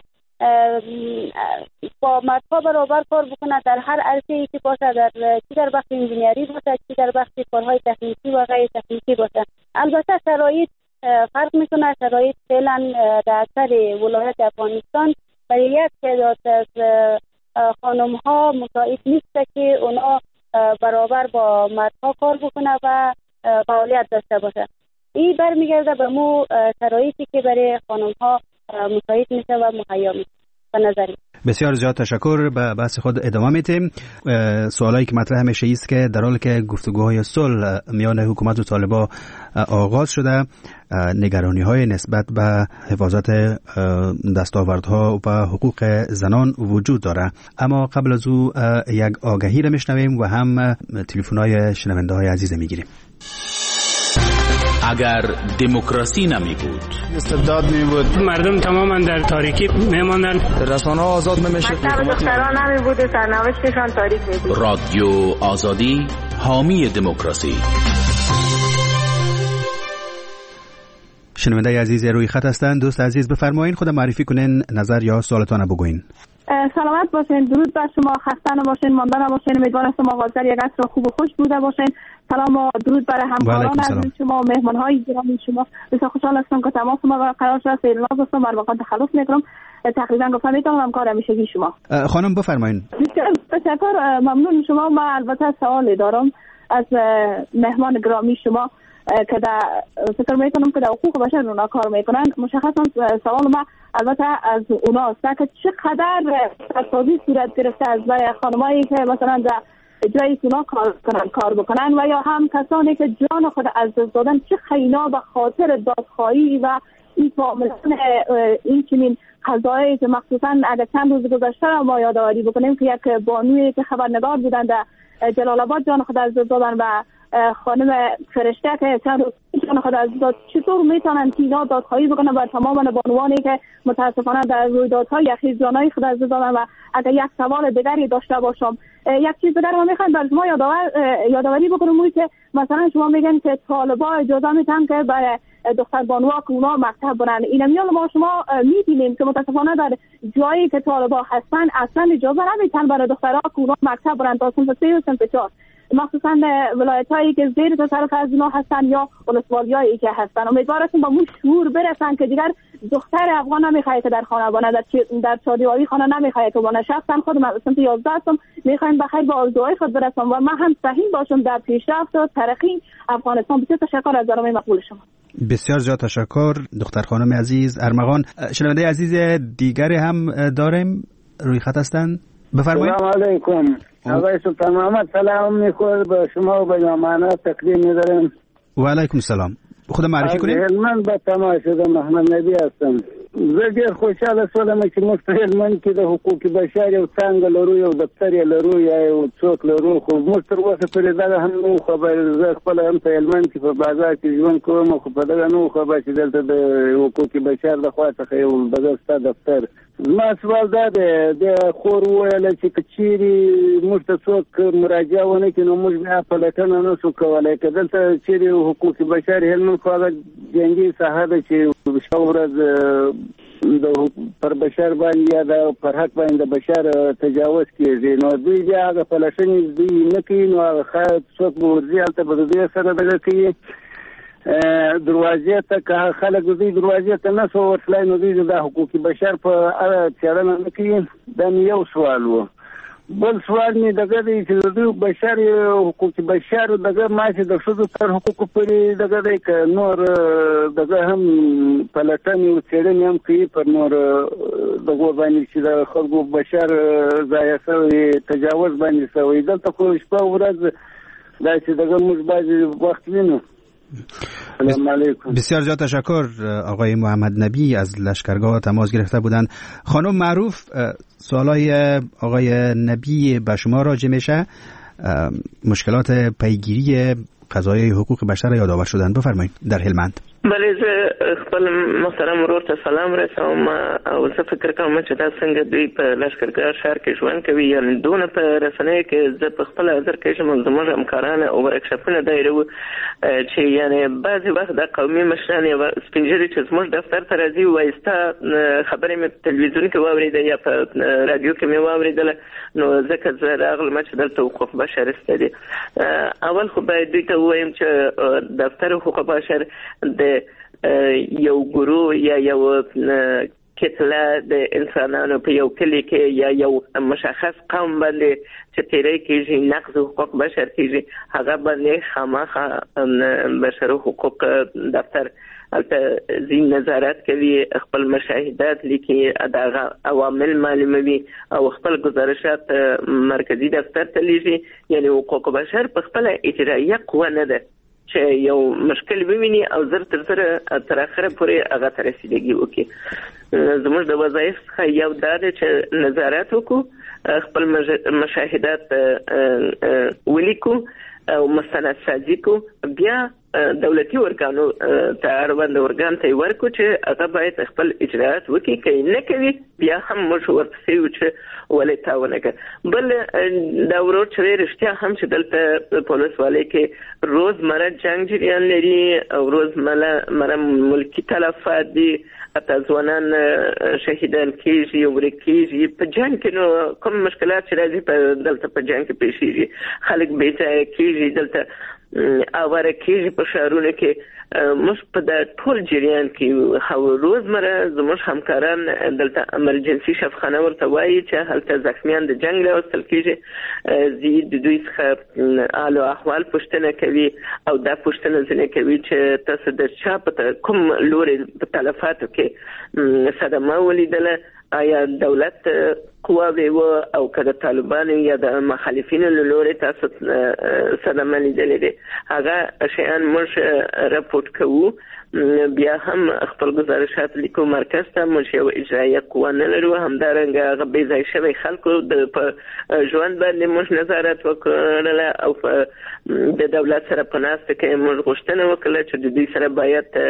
با مردها برابر کار بکنه در هر عرصه‌ای که باشه، چی در بخش انجینیری باشه، چی در بخش کارهای تکنیکی و غیر تکنیکی باشه. البته شرایط فرق میکنه. شرایط فعلا در اکثر ولایات افغانستان برای یک تعداد از خانم ها مساعد نیست که اونا برابر با مردها کار بکنه و فعالیت داشته باشه. این برمیگرده به مو شرایطی که برای خانم ها مساعد میشه و مهیا میشه به نظری. بسیار زیاد تشکر. به بحث خود ادامه میتیم. سوالایی که مطرح همیشه است که در حالی که گفتگوهای صلح میان حکومت و طالبان آغاز شده، نگرانی های نسبت به حفاظت دستاوردها و حقوق زنان وجود داره. اما قبل از او یک آگهی را میشنویم و هم تلفن های شنونده های عزیز میگیریم. اگر دموکراسی نمی بود، استبداد می بود، مردم تماما در تاریکی میماندن، رسانه‌ها آزاد نمیشد، مکتب دختران نمی بود، سرنوشتشان تاریک می بود. رادیو آزادی حامی دموکراسی. شنونده عزیز روی خط هستند. دوست عزیز بفرمایید، خود معرفی کنین، نظر یا سوالتان بگوین. سلامت باشین، درود بر شما، خسته نباشین، مانده نباشین. امیدوارم شما حاضر یک عصر خوب و خوش بوده باشین. سلام و درود برای همکاران عزیز شما و مهمان‌های گرامی شما. بسیار خوشحال هستم که تماس ما قرار شد. سیرناز هستم، بر واقع تخلص میکنم. تقریبا گفتم میتونم همکار همیشگی شما. خانم بفرمایید. تشکر، ممنون شما. من البته سوالی دارم از مهمان گرامی شما که در فکر میکنم که در حقوق بشر اونا کار میکنن. مشخصا سوال ما البته از اونا است که چقدر تصادی صورت گرفته از برای خانمایی که مثلا در جایی اونا کار بکنن و یا هم کسانی که جان خود از دست دادن، چه خینا به خاطر دادخواهی و این معاملات این چنین قضایی که مخصوصا اگر چند روز گذشته ما یادآوری بکنیم که یک بانوی که خبرنگار بودن در جلال آباد جان خود از دست دادن و خانم فرشته که چند روز جان خود از داد، چطور میتونن اینا دادخواهی بکنن بر تمام بانوانی که متاسفانه در رویدادهای اخیر جانای خود از دست دادن؟ و اگر یک سوال دیگری داشته باشم، یک چیز دیگر ما میخوایم بر شما یادآوری بکنم که مثلا شما میگن که طالبان اجازه میدن که برای دختر بانوها که اونا مکتب برن. این میال ما شما میبینیم که متاسفانه در جایی که طالبان هستن اصلا اجازه نمیدن برای دخترها که اونا مکتب برن تا صنف 3 و صنف 4، مخصوصا ولایت‌هایی که زیر تصرف از اونا هستن یا ولسوالیایی که هستن. امیدوارم با مو شعور برسن که دیگر دختر افغان نمیخواد که در خانه بانه، در چادیواری خانه نمیخواد که بانه. شخصا خودم از صنف 11 هستم، میخوایم بخیر با آرزوهای خود برسم و من هم سهیم باشم در پیشرفت و ترقی افغانستان. بسیار تشکر از برنامه مقبول شما. بسیار زیاد تشکر دختر خانم عزیز ارمغان. شنونده عزیز دیگری هم داریم روی خط هستند، بفرمایید. سلام علیکم. آقای سلطان محمد سلام میکنم به شما و به مهمانان تقدیم می‌دارم. و علیکم السلام. خود معرفی کنید. من به تماشا محمد نبی هستم. زه ډېر خوشاله شولم چې موږ په هلمند کې د حقوق بشر یو څانګه لرو، یو دفتر یې لرو یا یو څوک لرو، خو موږ تر اوسه پورې دغه هم نه وو خبر. زه خپله هم په هلمند کې په بازار کې ژوند کوم، خو په دغه نه وو خبر چې دلته د حقوق بشر د خوا څخه یو دغه ستا دفتر. زما سوال دا دی، د خور وویله چې که چیرې موږ ته څوک مراجعه ونه کړي نو موږ بیا پلټنه نه شو کولی. که دلته چیرې حقوق بشر هلمند خو هغه جنګي ساحه ده چې شپه ورځ پر بشر باندې یا د پر حق باندې د بشر تجاوز کیږي، نو دوی بیا هغه پلټنې دوی نه کوي، نو هغه څوک به ورځي هلته به د دوی سره دغه کوي دروازې ته. که خلک د دوی دروازې ته نه سو ورتلی نو دوی د حقوق بشر په اړه څېړنه نه کوي. دا مې یو سوال و. بل سوال مې دغه دی چې د دوی بشر حقوق بشر دغه ماسې د ښځو تر حقوقو پورې دغه دی، که نور دغه هم پلټنې او څېړنې هم کوي پر نور دغو باندې چې د خلکو بشر ضایع شوی تجاوز باندې شوی. دلته خو شپه ورځ داسې دغه موږ باید وخت وینو. سلام علیکم. بسیار زیاد تشکر. آقای محمد نبی از لشکرگاه تماس گرفته بودند. خانم معروف، سوالای آقای نبی به شما راجع میشه. مشکلات پیگیری قضایای حقوق بشر یادآور شدن، بفرمایید در هلمند. بله زه خپل محترم ورور ته سلام رسوم او زه فکر کوم چې دا څنګه دوی په لښکرګاه ښار کې ژوند کوي یعنې دونه په رسنیو کې زه په خپله حاضر کېږم زموږ همکاران او ورکشاپونه دایروو چې یعنې بعضې وخت د قومي مشران یا سپین ږیري چې زموږ دفتر ته راځي وایي ستا خبرې مې په تلویزیون کې واورېده یا په راډیو کې مې واورېدله نو ځکه زه راغلم چې دلته حقوق بشر سته دي. اول خو باید دوی ته ووایم چې دفتر حقوق بشر د یو ګروه یا یو کتله د انسانانو په یو کلی کې یا یو مشخص قوم باندې چې تیری کېږي نقض حقوق بشر کېږي هغه باندې خامخا بشر حقوق دفتر ځین نظارت کوي خپل مشاهدات لیکي دغه عوامل معلوموي او خپل گزارشات مرکزی دفتر ته لیږي یعنی حقوق بشر په خپل اجرایه قوه نه ده چې یو مشکل وویني او زر تر سره تر اخره پورې هغه ته رسیدګي وکړي. زموږ د وظایف څخه یو دا ده چې نظارت وکړو خپل مشاهدات ولیکو او مستند سازي کو بیا دولتي ارګانو ته اړوند ارګان ته ورکو چې هغه باید خپل اجرات وکړي که نه کوي بیا هم موږ ورپسې یو چې ولې تا ونه کړه. بل دا ورور چې رښتیا هم چې دلته په ولسوالۍ کې روزمره جنګ جریان لري او روزمره ملکي تلفات دي حتی ځوانان شهیدان کېږي او ورک کېږي په جنګ کې نو کوم مشکلات چې راځي دلته په جنګ کې پیښیږي خلک بې ځایه کېږي دلته اواره کېږي په ښارونو کې موږ په د ټول جریان کې روزمره زموږ همکاران دلته امرجنسي شفخانه ورته وایي چې هلته زخمیان د جنګ راوستل کېږي زی د دوی څخه حال او احوال پوښتنه کوي او دا پوښتنه ځینې کوي چې تاسو د چا په کوم لوري په تلفاتو کې صدمه ولیدله آیا دولت قواوی و او که د طالبانو یا د مخالفینو له لوري تاسو صدمه لیدلې دي هغه شیان موږ راپورټ کوو بیا هم خپل گزارشات لیکو مرکز ته موږ یو اجرایه قوه نه لرو همدارنګه هغه بې ځای شوي خلکو په ژوند باندې موږ نظارت وکړله او د دولت سره په ناسته کې موږ غوښتنه وکړله چې د دوی سره باید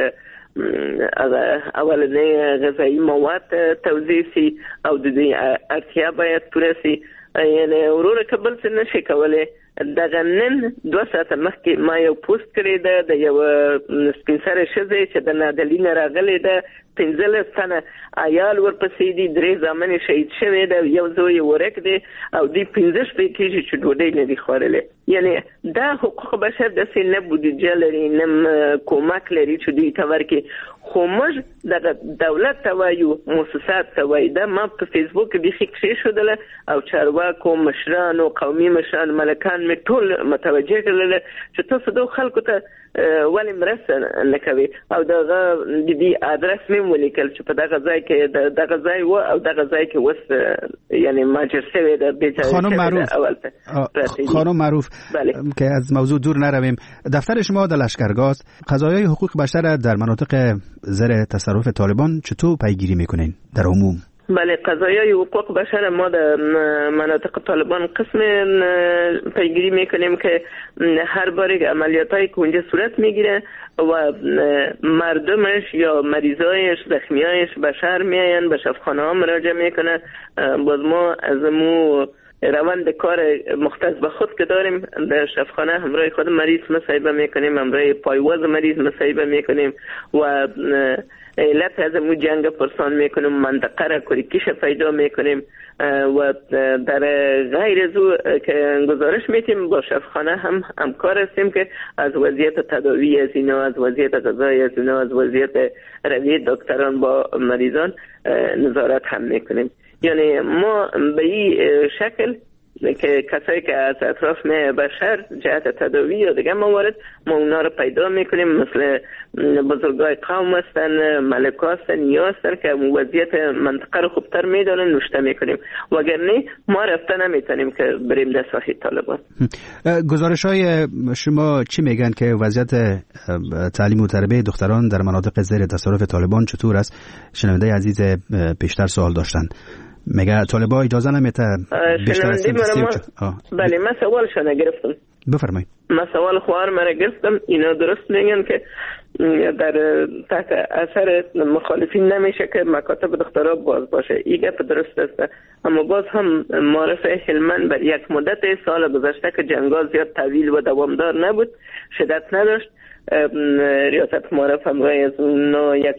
اولنې غذایی مواد توزیع سي او د دې اړتیا باید پوره سي یعنی وروره که بل څه نشي کولی دغه نن 2 ساعته مخکې ما یو پوسټ کړی ده د یو سپین سرې ښځې چې د نادلي نه راغلې ده 15 تنه عیال ورپسې دي 3 زامن شهید شوی ده یو زوی ورک دی او دوی 15 شپې کېږي چې ډوډۍ نه دي خوړلې یعنی دا حقوق بشر داسې نه بودیجه لري نه کومک لري چې دوی ته ورکړي خو موږ د دولت ته وایو مؤسسات ته وایو دا ما په فیسبوک کې بیخي کېښودله او چارواکو مشرانو قومي مشران ملکان مې ټول متوجه کړل چې تاسو د خلکو ته ولې مرسته نه کوي او دغه د دې ادرس مې ولیکل چې په دغه ځای کې دغه ځای و او دغه ځای کې وس یعنی ماجر شوی د بیچاره خانم معروف که از موضوع دور نرویم دفتر شما در لشکرگاه قضایای حقوق بشر در مناطق زیر تصرف طالبان چطور پیگیری میکنین در عموم؟ بله قضایای حقوق بشر ما در مناطق طالبان قسم پیگیری میکنیم که هر بار عملیاتایی که اونجا صورت میگیره و مردمش یا مریضایش زخمیایش به شهر میاین به شفاخانه ها مراجعه میکنه باز ما از مو روند کار مختص به خود که داریم در شفاخانه همراه خود مریض مصاحبه میکنیم همراه پایواز مریض مصاحبه میکنیم و علت از مو جنگ پرسان میکنیم منطقه را کلیکیش پیدا میکنیم و در غیر از او که گزارش میتیم با شفاخانه هم همکار هستیم که از وضعیت تداوی از اینا از وضعیت غذایی از اینا از وضعیت روی دکتران با مریضان نظارت هم میکنیم یعنی ما به این شکل که کسایی که از اطراف بشر جهت تداوی یا دیگه موارد ما اونا رو پیدا میکنیم مثل بزرگای قوم هستن ملکا هستن یا هستن که وضعیت منطقه رو خوبتر میدانن نوشته میکنیم وگرنه ما رفته نمیتونیم که بریم در ساحه طالبان. گزارش های شما چی میگن که وضعیت تعلیم و تربیت دختران در مناطق زیر تصرف طالبان چطور است؟ شنونده عزیز بیشتر سوال داشتن میگه طالبان اجازه نمیده بیشتر از بله من سوالشو نگرفتم بفرمایید. من سوال خواهر مرا گرفتم، اینا درست میگن که در تحت اثر مخالفین نمیشه که مکاتب دخترها باز باشه. این گپ درست است، اما باز هم معرف هلمند بر یک مدت سال گذشته که جنگا زیاد طویل و دوامدار نبود، شدت نداشت، ریاست معرف همراه از اونا یک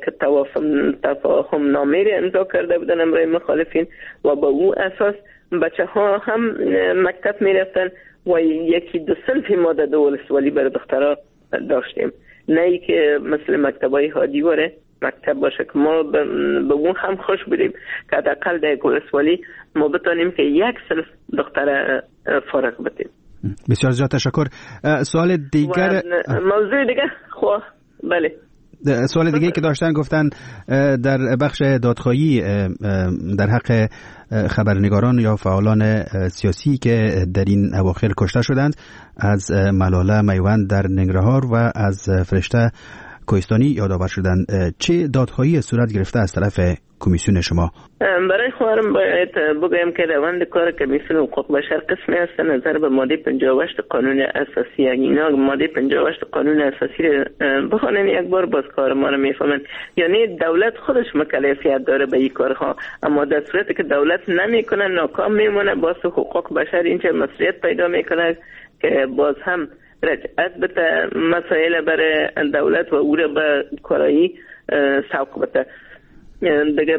تفاهم نامه امضا کرده بودن همراه مخالفین و با او اساس بچه ها هم مکتب می رفتن و یکی دو صنف ما در ولسوالی برای دخترها داشتیم، نه ای که مثل مکتبای هادیواره مکتب باشه که ما به اون هم خوش بودیم که حداقل در ولسوالی ما بتانیم که یک صنف دختر فارغ بتیم. بسیار زیاد تشکر. سوال دیگر موضوع دیگه بله، سوال دیگه که داشتن گفتن در بخش دادخواهی در حق خبرنگاران یا فعالان سیاسی که در این اواخر کشته شدند، از ملاله میوند در ننگرهار و از فرشته کوهستانی یادآور شدند، چه دادخواهی صورت گرفته از طرف کمیسیون شما؟ برای خواهرم باید بگویم که روند کار کمیسیون حقوق بشر قسمی است نظر به ماده 58 قانون اساسی. اینا ماده 58 قانون اساسی رو بخونن یک بار باز کار ما رو میفهمن. یعنی دولت خودش مکلفیت داره به این کارها، اما در صورتی که دولت نمیکنه ناکام میمونه، باز حقوق بشر اینجا مسئولیت پیدا میکنه که باز هم رجعت بده مسائل برای دولت و او را به کارایی سوق بده. دیگه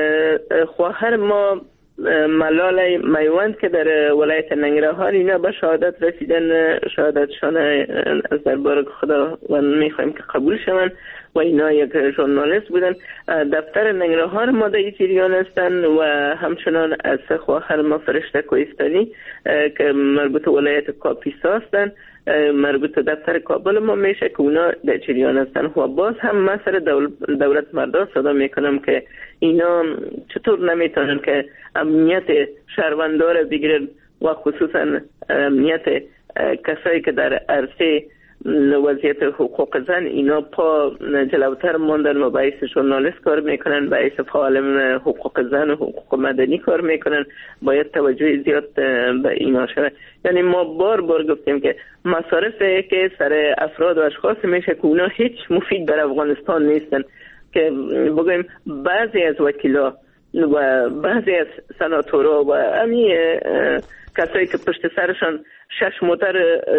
خواهر ما ملاله میوند که در ولایت ننگرهار اینا به شهادت رسیدن، شهادتشان از دربار خدا و میخوایم که قبول شون و اینا یک ژورنالیست بودن. دفتر ننگرهار ما در جریان هستن و همچنان از خواهر ما فرشته کوهستانی که مربوط ولایت کاپیسا هستن، مربوط دفتر کابل ما میشه که اونا در جریان هستن. و باز هم من سر دولت مردان صدا میکنم که اینا چطور نمیتونن که امنیت شهروندار بگیرن و خصوصا امنیت کسایی که در عرصه وضعیت حقوق زن اینا پا جلوتر ماندن و باعث ژورنالیست کار میکنن، باعث فعال حقوق زن و حقوق مدنی کار میکنن. باید توجه زیاد به اینا شود. یعنی ما بار گفتیم که مصارف که سر افراد و اشخاص میشه که اونا هیچ مفید بر افغانستان نیستن، که بگویم بعضی از وکیلا و بعضی از سناتورا و امی کسایی که پشت سرشان 6 موتر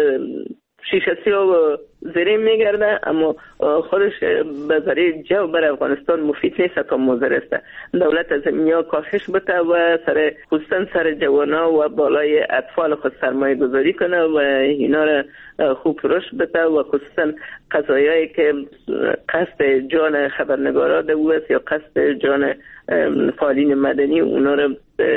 شیشه سیاه و زرین میگرده، اما خودش برای جو بر افغانستان مفید نیست تا مضر است. دولت از اینیا کاهش بده و خصوصا سر جوانا و بالای اطفال خود سرمایه گذاری کنه و اینا را خوب رشد بده و خصوصا قضایایی که قصد جان خبرنگارا ده است یا قصد جان فعالین مدنی اونا را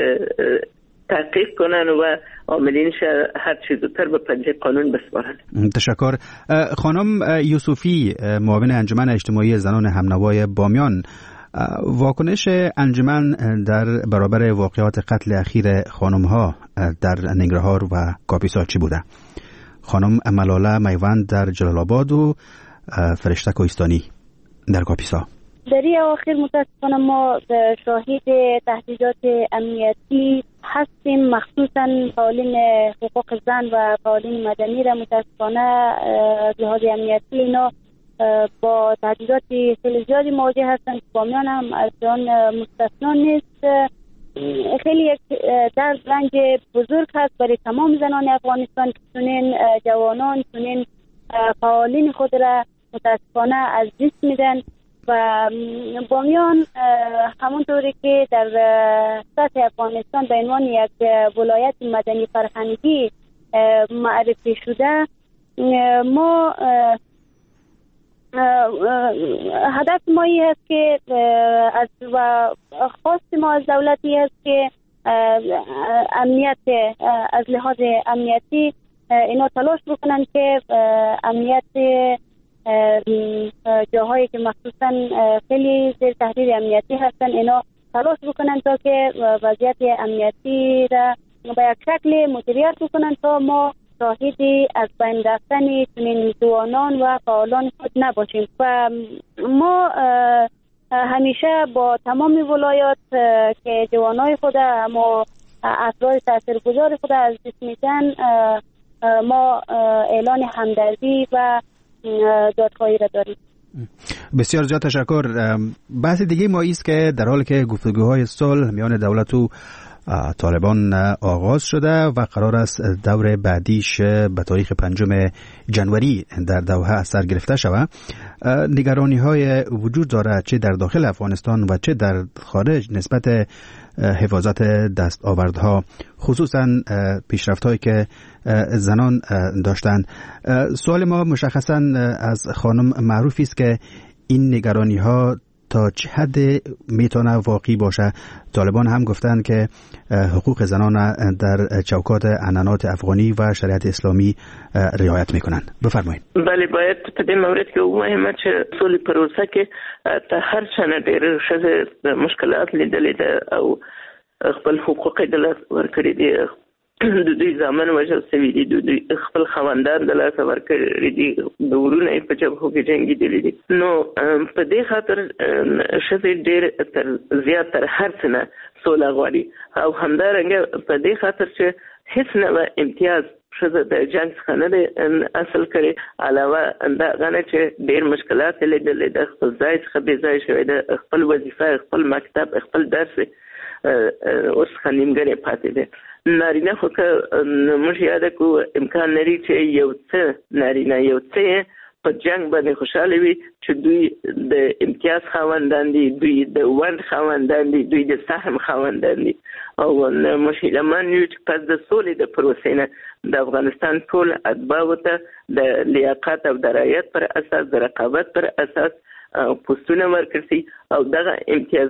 تحقیق کنن و عاملینش هر چیز زودتر به پنجه قانون بسپارن. تشکر. خانم یوسفی، معاون انجمن اجتماعی زنان همنوای بامیان، واکنش انجمن در برابر واقعات قتل اخیر خانم‌ها در ننگرهار و کاپیسا چی بوده؟ خانم ملاله میوند در جلال آباد و فرشته کوهستانی در کاپیسا. در این اواخر متاسفانه ما شاهد تهدیدات امنیتی هستیم، مخصوصا فعالین حقوق زن و فعالین مدنی را متاسفانه لحاظ امنیتی اینا با تهدیدات خیلی زیادی مواجه هستند. بامیان هم از آن مستثنا نیست. خیلی یک درد رنج بزرگ هست برای تمام زنان افغانستان که چنین جوانان چنین فعالین خود را متاسفانه از دست میدن و بامیان همونطوری که در سطح افغانستان به عنوان یک ولایت مدنی فرهنگی معرفی شده، ما هدف ما این هست که و خواست ما از دولتی هست که امنیت از لحاظ امنیتی اینا تلاش بکنن که امنیت جاهایی که مخصوصا خیلی زیر تهدید امنیتی هستن اینا تلاش بکنن تا که وضعیت امنیتی را به یک شکل مدیریت بکنن تا ما شاهدی از بین رفتن چنین جوانان و فعالان خود نباشیم. و ما همیشه با تمام ولایات که جوانای خود اما افراد تاثیرگذار خود از دست میدن ما اعلان همدردی و دادخواهی را داریم. بسیار زیاد تشکر. بحث دیگه ما است که در حالی که گفتگوهای صلح میان دولت و طالبان آغاز شده و قرار است دور بعدیش به تاریخ 5 جنوری در دوحه سر گرفته شود، نگرانی های وجود داره چه در داخل افغانستان و چه در خارج نسبت حفاظت دستاوردها، خصوصا پیشرفت هایی که زنان داشتند. سوال ما مشخصا از خانم معروفی است که این نگرانی ها تا چه حد میتونه واقعی باشه؟ طالبان هم گفتن که حقوق زنان در چوکات عنعنات افغانی و شریعت اسلامی رعایت میکنن. بفرمایید. بله، باید په دې مورد کې ووایم چې سولې پروسه کې ته هر چانه ډېر ښځې مشکلات لیدلې ده او خپل حقوق د لاس ورکړي دي. د دوی زامن وژل شوي دي، د دوی خپل خاوندان د لاسه ورکړي دي، د ورونه یې په جبهو کې جنګېدلي دي. نو په دې خاطر ښځې ډېر زیات تر هر څه نه سوله غواړي او همدارنګه په دې خاطر چې هیڅ نوع امتیاز ښځه د جنګ څخه نه دی اصل کړی، علاوه د هغه نه چې ډېر مشکلات یې لیدلي ده، خپل ځای څخه بې ځای شوی ده، خپل وظیفه، خپل مکتب، خپل درس اوس څخه نیمګړی پاتې دی. نارینه خو که موږ یاده کړو امکان لري چې یو څه نارینه یو څه په جنگ باندې خوشحاله وي چې دوی د امتیاز خاوندان دي، دوی د ونډ خاوندان دي، دوی د سهم خاوندان دي او موږ هیلهمن یو چې پس د سولې د پروسې نه د افغانستان ټول اتباعو ته د لیاقت او د رعایت پر اساس، د رقابت پر اساس پوستونه ورکړي او دغه امتیاز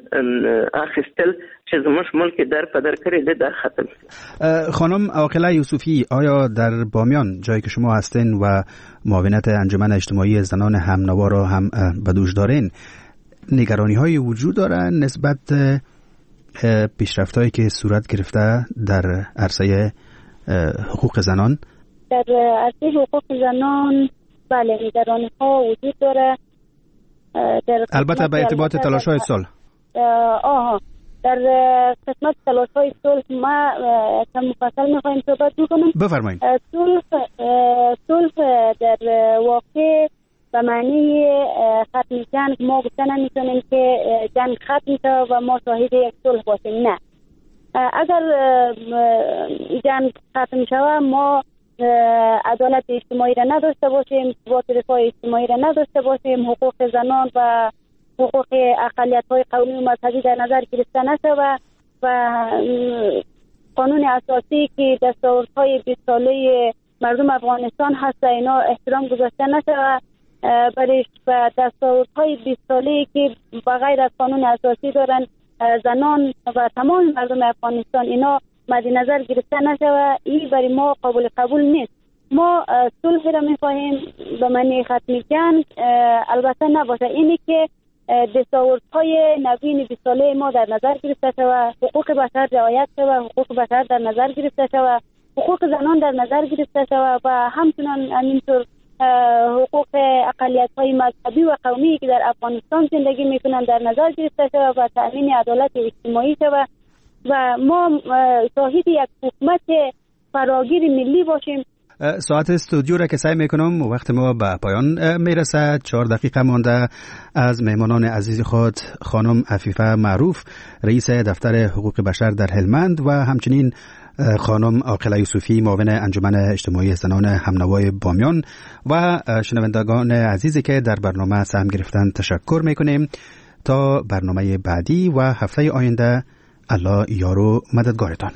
اخیستل چې زموږ ملک در په در کړی دی دا ختم شي. خانم عاقله یوسفی، آیا در بامیان جایی که شما هستین و معاونت انجمن اجتماعی زنان همنوا را هم به دوش دارین، نگرانی های وجود داره نسبت پیشرفت هایی که صورت گرفته در عرصه حقوق زنان؟ در عرصه حقوق زنان بله، نگرانی ها وجود داره. البته به ارتباط تلاش های صلح. در قسمت تلاش های صلح ما کم مفصل میخوایم صحبت بکنم. بفرمایید. صلح در واقع به معنی ختم جنگ ما گفته نمیتونیم که جنگ ختم شد و ما شاهد یک صلح باشیم. نه، اگر جنگ ختم شود ما عدالت اجتماعی را نداشته باشیم، ثبات رفاه اجتماعی را نداشته باشیم، حقوق زنان و حقوق اقلیت‌های قومی و مذهبی در نظر گرفته نشود و قانون اساسی که دستاوردهای 20 ساله مردم افغانستان هست اینا احترام گذاشته نشود، برای دستاوردهای 20 ساله که بغیر از قانون اساسی دارن زنان و تمام مردم افغانستان اینا مد نظر گرفته نشود، این برای ما قابل قبول نیست. ما صلح را می‌خواهیم به معنی ختم جنگ البته نباشه، اینی که دستاوردهای نوین 20 ساله ما در نظر گرفته شود، حقوق بشر رعایت شود، حقوق بشر در نظر گرفته شود، حقوق زنان در نظر گرفته شود و همچنان همینطور حقوق اقلیت‌های مذهبی و قومی که در افغانستان زندگی می‌کنند در نظر گرفته شود و تأمین عدالت اجتماعی شود و ما شاهد یک حکومت فراگیر ملی باشیم. ساعت استودیو را که سعی میکنم وقت ما به پایان میرسد. 4 دقیقه مانده. از مهمانان عزیز خود خانم عفیفه معروف، رئیس دفتر حقوق بشر در هلمند و همچنین خانم عاقله یوسفی، معاون انجمن اجتماعی زنان همنوای بامیان و شنوندگان عزیزی که در برنامه سهم گرفتند تشکر میکنیم. تا برنامه بعدی و هفته آینده، الله یار و مددگارتان.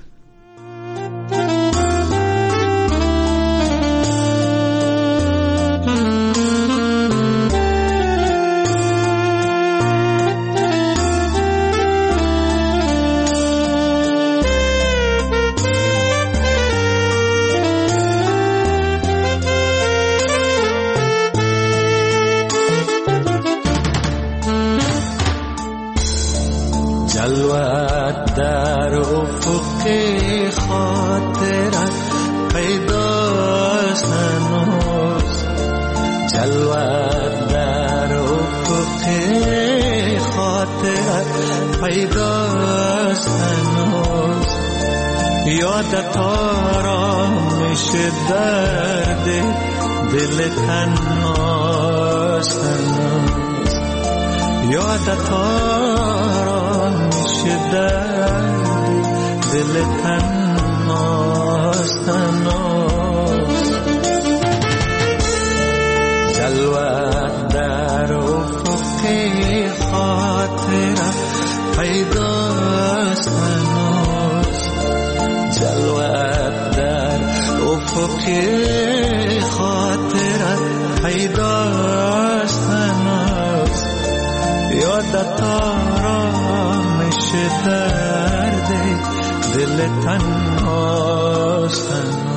جلوت در افق خاطرت پیداست هنوز، جلوت در افق خاطرت پیداست هنوز، یادت آرامش درد دل تنهاست هنوز یادت آرامش درد دل تنهاست هنوز جلوت در افق خاطرت پیداست هنوز جلوت در افق خاطرت پیداست هنوز یادت آرامش درد دل تنهاست هنوز